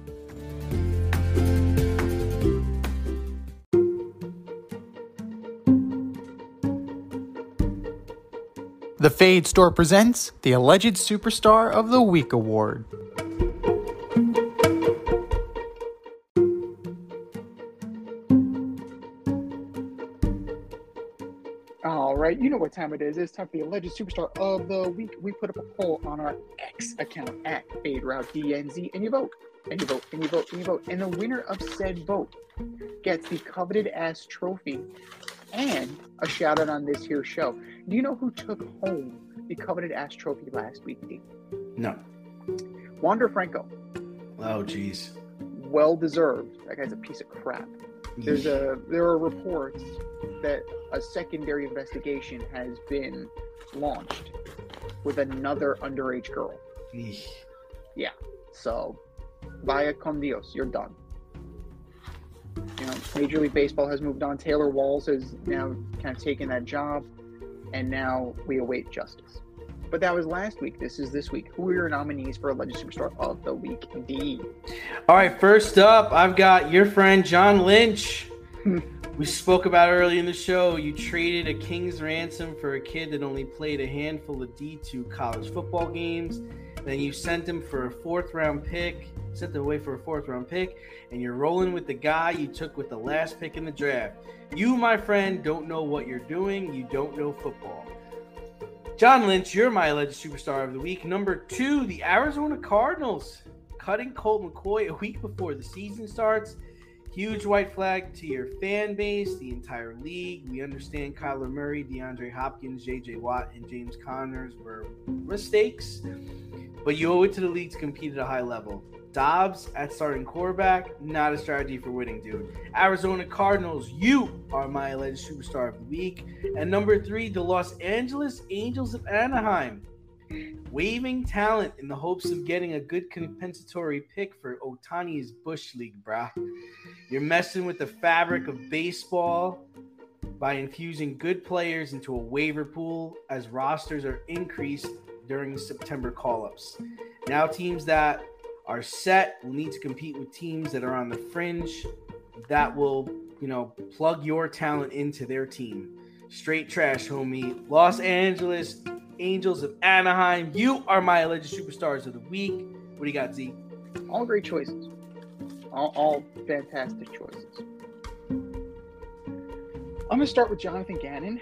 Speaker 2: The Fade Store presents the Alleged Superstar of the Week Award.
Speaker 4: All right, you know what time it is. It's time for the Alleged Superstar of the Week. We put up a poll on our X account at Fade Route D N Z, and you vote, and you vote, and you vote, and you vote. And the winner of said vote gets the coveted ass trophy and a shout out on this here show. Do you know who took home the coveted ass trophy last week, Dean?
Speaker 3: No.
Speaker 4: Wander Franco.
Speaker 3: Oh, jeez.
Speaker 4: Well deserved. That guy's a piece of crap. There's a there are reports that a secondary investigation has been launched with another underage girl.
Speaker 3: Eesh.
Speaker 4: Yeah. So, vaya con Dios, you're done. You know, Major League Baseball has moved on. Taylor Walls has now kind of taken that job, and now we await justice. But that was last week. This is this week. Who are your nominees for Alleged Superstar of the Week, D?
Speaker 3: All right, first up, I've got your friend John Lynch. We spoke about early in the show. You traded a king's ransom for a kid that only played a handful of D two college football games. Then you sent him for a fourth round pick. Sent him away for a fourth round pick, and you're rolling with the guy you took with the last pick in the draft. You, my friend, don't know what you're doing. You don't know football. John Lynch, you're my Alleged Superstar of the Week. Number two, the Arizona Cardinals cutting Colt McCoy a week before the season starts. Huge white flag to your fan base, the entire league. We understand Kyler Murray, DeAndre Hopkins, J J Watt, and James Connors were mistakes, but you owe it to the league to compete at a high level. Dobbs at starting quarterback, not a strategy for winning, dude. Arizona Cardinals, you are my Alleged Superstar of the Week. And number three, the Los Angeles Angels of Anaheim, waiving talent in the hopes of getting a good compensatory pick for Ohtani's Bush League, brah. You're messing with the fabric of baseball by infusing good players into a waiver pool as rosters are increased during September call-ups. Now teams that are set will need to compete with teams that are on the fringe that will, you know, plug your talent into their team. Straight trash, homie. Los Angeles Angels of Anaheim, you are my Alleged Superstars of the Week. What do you got, Z?
Speaker 4: All great choices. All, all fantastic choices. I'm going to start with Jonathan Gannon.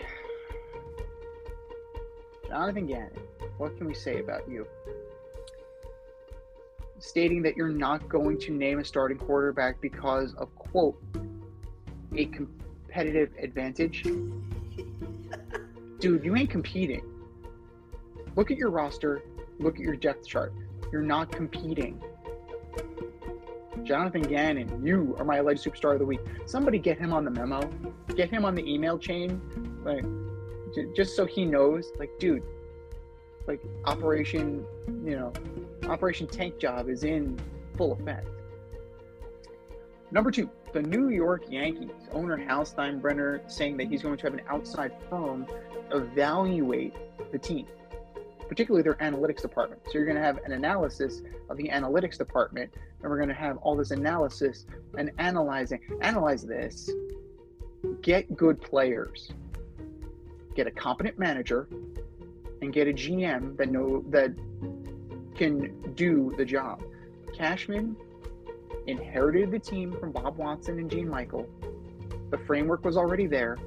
Speaker 4: Jonathan Gannon, what can we say about you? stating that you're not going to name a starting quarterback because of, quote, a competitive advantage. Dude, you ain't competing. Look at your roster. Look at your depth chart. You're not competing. Jonathan Gannon, you are my alleged superstar of the week. Somebody get him on the memo. Get him on the email chain. Like, j- just so he knows, like, dude, like, Operation, you know, Operation Tank Job is in full effect. Number two, the New York Yankees. Owner Hal Steinbrenner saying that he's going to have an outside firm evaluate the team, particularly their analytics department. So you're going to have an analysis of the analytics department, and we're going to have all this analysis and analyzing. Analyze this. Get good players. Get a competent manager, and get a G M that know that can do the job. Cashman inherited the team from Bob Watson and Gene Michael. The framework was already there.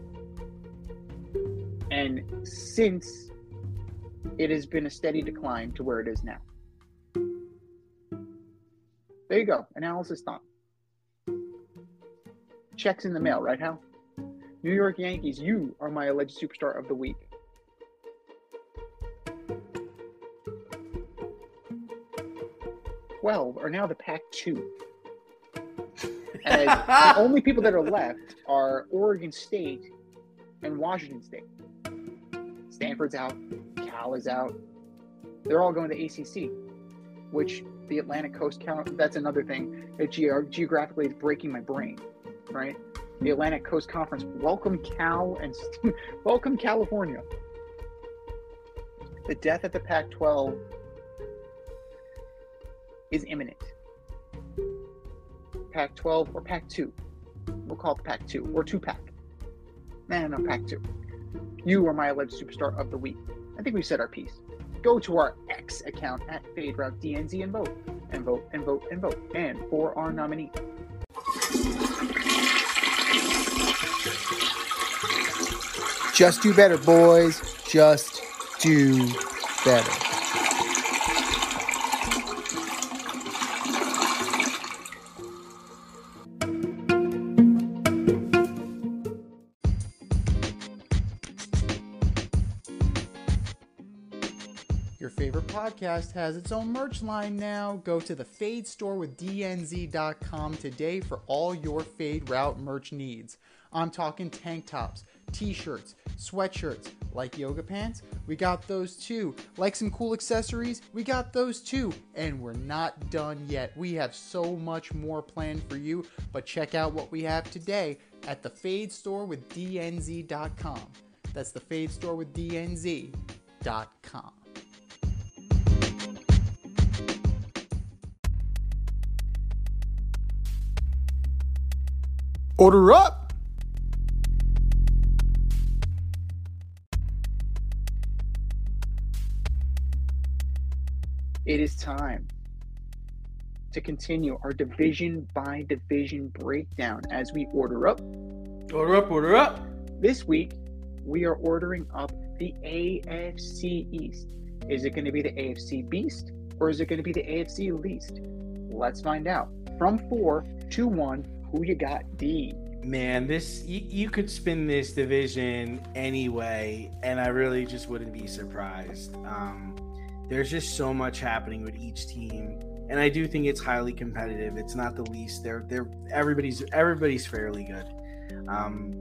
Speaker 4: And since it has been a steady decline to where it is now. There you go. Analysis done. Checks in the mail, right, Hal? New York Yankees, you are my alleged superstar of the week. twelve are now the Pac two. As the only people that are left are Oregon State and Washington State. Stanford's out. Cal is out. They're all going to A C C, which the Atlantic Coast count. That's another thing that ge- geographically is breaking my brain, right? The Atlantic Coast Conference. Welcome Cal and welcome California. The death at the Pac twelve is imminent. Pac twelve or Pac two. We'll call it Pac two or two Pac. Nah, no, Pac two. You are my alleged superstar of the week. I think we've said our piece. Go to our X account at FadeRouteDNZ and vote. And vote, and vote, and vote. And for our nominee.
Speaker 2: Just do better, boys. Just do better. Your favorite podcast has its own merch line now. Go to the Fade store with D N Z dot com today for all your Fade Route merch needs. I'm talking tank tops, t-shirts, sweatshirts, like yoga pants, we got those too. Like some cool accessories, we got those too. And we're not done yet. We have so much more planned for you, but check out what we have today at the Fade store with D N Z dot com. That's the Fade store with D N Z dot com. Order up!
Speaker 4: It is time to continue our division by division breakdown as we order up.
Speaker 3: Order up, order up.
Speaker 4: This week, we are ordering up the A F C East. Is it going to be the A F C Beast or is it going to be the A F C Least? Let's find out. From four to one, who you got, D?
Speaker 3: Man, this you, you could spin this division anyway, and I really just wouldn't be surprised. Um, there's just so much happening with each team, and I do think it's highly competitive. It's not the least. They're they're everybody's everybody's fairly good. Um,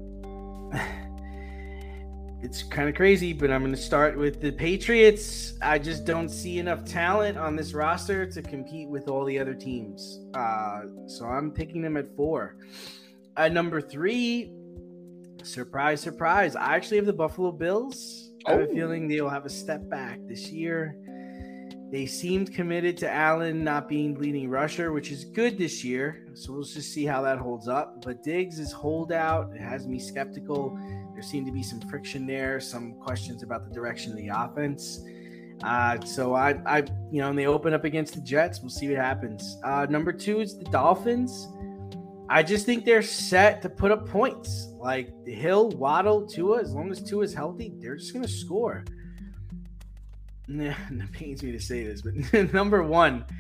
Speaker 3: it's kind of crazy, but I'm going to start with the Patriots. I just don't see enough talent on this roster to compete with all the other teams. Uh, so I'm picking them at four. At number three, surprise, surprise. I actually have the Buffalo Bills. I have a feeling they'll have a step back this year. They seemed committed to Allen not being leading rusher, which is good this year. So we'll just see how that holds up. But Diggs is holdout. It has me skeptical. There seemed to be some friction there, some questions about the direction of the offense. Uh, so I, I, you know, and they open up against the Jets. We'll see what happens. Uh, number two is the Dolphins. I just think they're set to put up points. Like Hill, Waddle, Tua, as long as Tua's healthy, they're just going to score. Nah, it pains me to say this, but number one,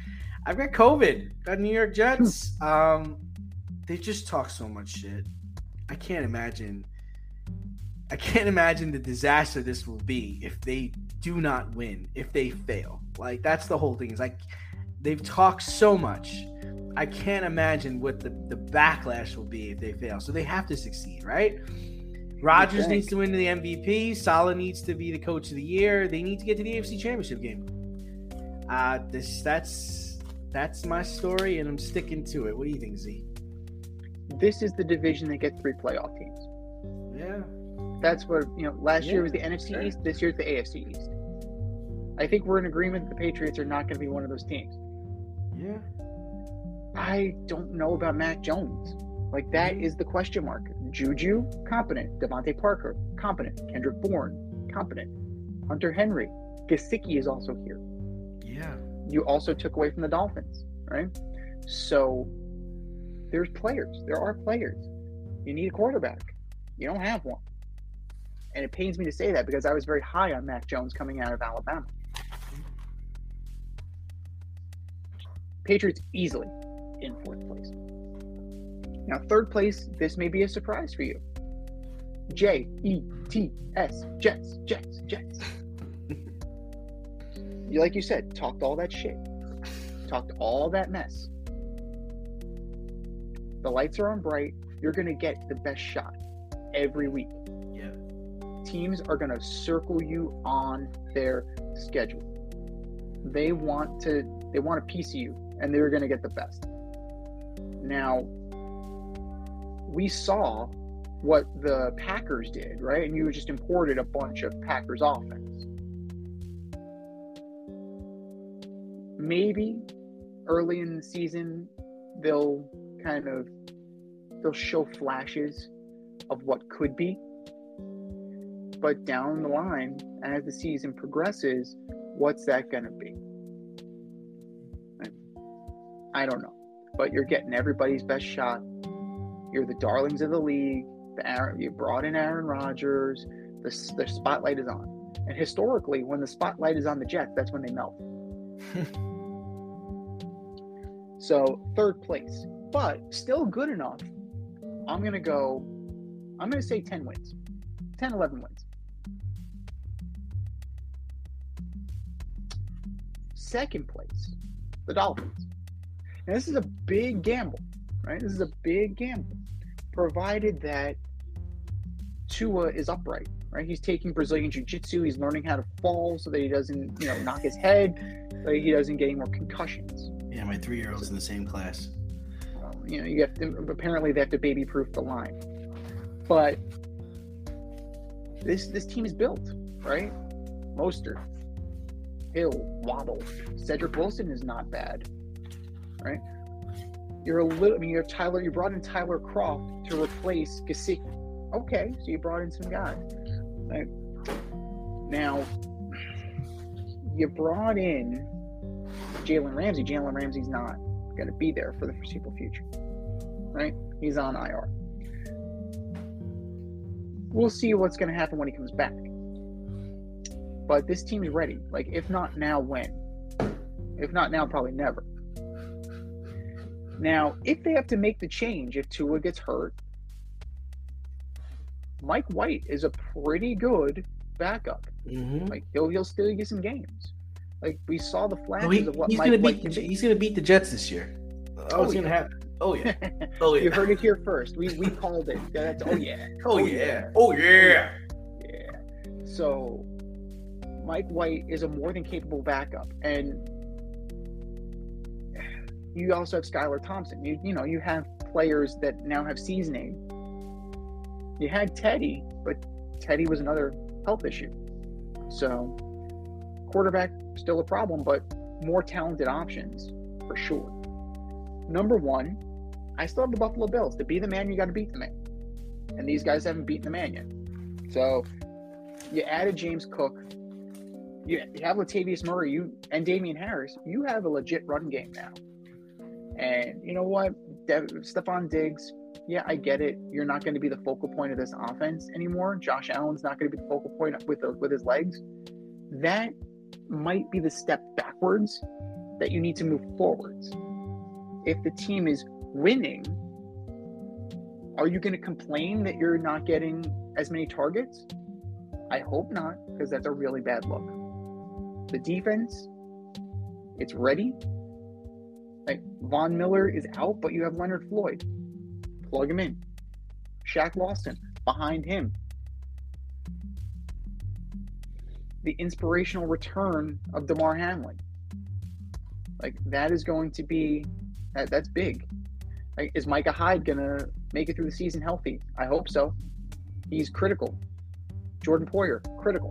Speaker 3: I've got COVID. Got New York Jets. Um, they just talk so much shit. I can't imagine. I can't imagine the disaster this will be if they do not win, if they fail. Like, that's the whole thing. Is like they've talked so much. I can't imagine what the, the backlash will be if they fail. So they have to succeed, right? Rodgers needs to win the M V P. Saleh needs to be the coach of the year. They need to get to the A F C Championship game. Uh, this that's that's my story, and I'm sticking to it. What do you think, Z?
Speaker 4: This is the division that gets three playoff teams.
Speaker 3: Yeah.
Speaker 4: That's what, you know, last
Speaker 3: Yeah,
Speaker 4: year was the N F C
Speaker 3: sure.
Speaker 4: East. This year's the A F C East. I think we're in agreement that the Patriots are not going to be one of those teams.
Speaker 3: Yeah.
Speaker 4: I don't know about Mac Jones. Like, that is the question mark. Juju, competent. Devontae Parker, competent. Kendrick Bourne, competent. Hunter Henry. Gesicki is also here.
Speaker 3: Yeah.
Speaker 4: You also took away from the Dolphins, right? So there's players. There are players. You need a quarterback. You don't have one. And it pains me to say that because I was very high on Mac Jones coming out of Alabama. Patriots easily in fourth place. Now, third place, this may be a surprise for you. J E T S, Jets, Jets, Jets. You, like you said, talked all that shit. Talked all that mess. The lights are on bright. You're going to get the best shot every week.
Speaker 3: Yeah.
Speaker 4: Teams are going to circle you on their schedule. They want to they want a piece of you, and they're going to get the best. Now, we saw what the Packers did, right? And you just imported a bunch of Packers offense. Maybe early in the season, they'll kind of they'll show flashes of what could be. But down the line, as the season progresses, what's that going to be? I don't know. But you're getting everybody's best shot. You're the darlings of the league. The Aaron, you brought in Aaron Rodgers. The, the spotlight is on. And historically, when the spotlight is on the Jets, that's when they melt. So, third place. But still good enough. I'm going to go, I'm going to say ten wins. ten, eleven wins. Second place, the Dolphins. Now, this is a big gamble, right? This is a big gamble, provided that Tua is upright, right? He's taking Brazilian Jiu-Jitsu. He's learning how to fall so that he doesn't, you know, knock his head, so he doesn't get any more concussions.
Speaker 3: Yeah, my three-year-old's in the same class.
Speaker 4: Well, you know, you have to, apparently they have to baby-proof the line. But this this team is built, right? Mostert, Hill, Waddle, Cedric Wilson is not bad, right? You're a little. I mean, you're Tyler. You brought in Tyler Kroft to replace Gesicki. Okay, so you brought in some guys. Right? Now, you brought in Jalen Ramsey. Jalen Ramsey's not going to be there for the foreseeable future, right? He's on I R. We'll see what's going to happen when he comes back. But this team's ready. Like, if not now, when? If not now, probably never. Now, if they have to make the change, if Tua gets hurt, Mike White is a pretty good backup.
Speaker 3: Mm-hmm.
Speaker 4: Like, he'll he'll still get some games. Like, we saw the flashes
Speaker 3: Oh, he,
Speaker 4: of what
Speaker 3: he's
Speaker 4: Mike
Speaker 3: gonna
Speaker 4: White
Speaker 3: beat
Speaker 4: can
Speaker 3: the,
Speaker 4: be.
Speaker 3: he's gonna beat the Jets this year. Oh,
Speaker 4: Oh,
Speaker 3: it's gonna
Speaker 4: yeah.
Speaker 3: happen. Oh yeah. Oh yeah.
Speaker 4: You heard it here first. We we called it. That's, oh yeah.
Speaker 3: Oh yeah. Oh yeah.
Speaker 4: Yeah. So, Mike White is a more than capable backup, and you also have Skylar Thompson. You you know you have players that now have seasoning. You had Teddy, but Teddy was another health issue. So, quarterback still a problem, but more talented options for sure. Number one, I still have the Buffalo Bills. To be the man, you got to beat the man, and these guys haven't beaten the man yet. So, you added James Cook. You have Latavius Murray, you and Damian Harris. You have a legit run game now. And you know what? Dev, Stephon Diggs, yeah, I get it. You're not going to be the focal point of this offense anymore. Josh Allen's not going to be the focal point with the, with his legs. That might be the step backwards that you need to move forwards. If the team is winning, are you going to complain that you're not getting as many targets? I hope not, because that's a really bad look. The defense, it's ready. Like, Von Miller is out, but you have Leonard Floyd. Plug him in. Shaq Lawson behind him. The inspirational return of DeMar Hamlin. Like, that is going to be, that, that's big. Like, is Micah Hyde going to make it through the season healthy? I hope so. He's critical. Jordan Poyer, critical.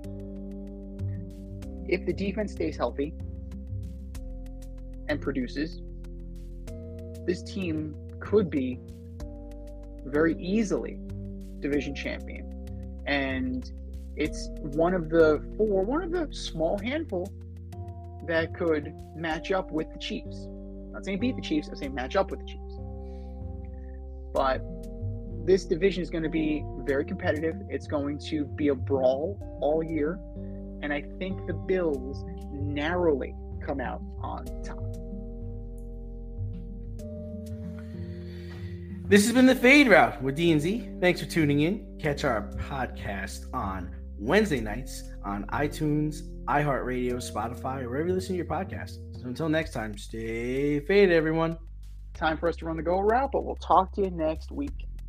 Speaker 4: If the defense stays healthy and produces, this team could be very easily division champion. And it's one of the four, one of the small handful that could match up with the Chiefs. I'm not saying beat the Chiefs, I'm saying match up with the Chiefs. But this division is going to be very competitive. It's going to be a brawl all year. And I think the Bills narrowly come out on top.
Speaker 3: This has been the Fade Route with D and Z. Thanks for tuning in. Catch our podcast on Wednesday nights on iTunes, iHeartRadio, Spotify, or wherever you listen to your podcasts. So until next time, stay faded, everyone.
Speaker 4: Time for us to run the go route, but we'll talk to you next week.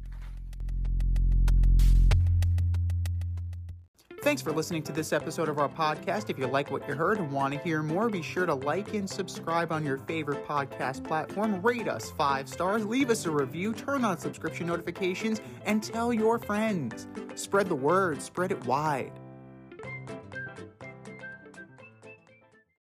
Speaker 2: Thanks for listening to this episode of our podcast. If you like what you heard and want to hear more, be sure to like and subscribe on your favorite podcast platform. Rate us five stars, leave us a review, turn on subscription notifications, and tell your friends. Spread the word, spread it wide.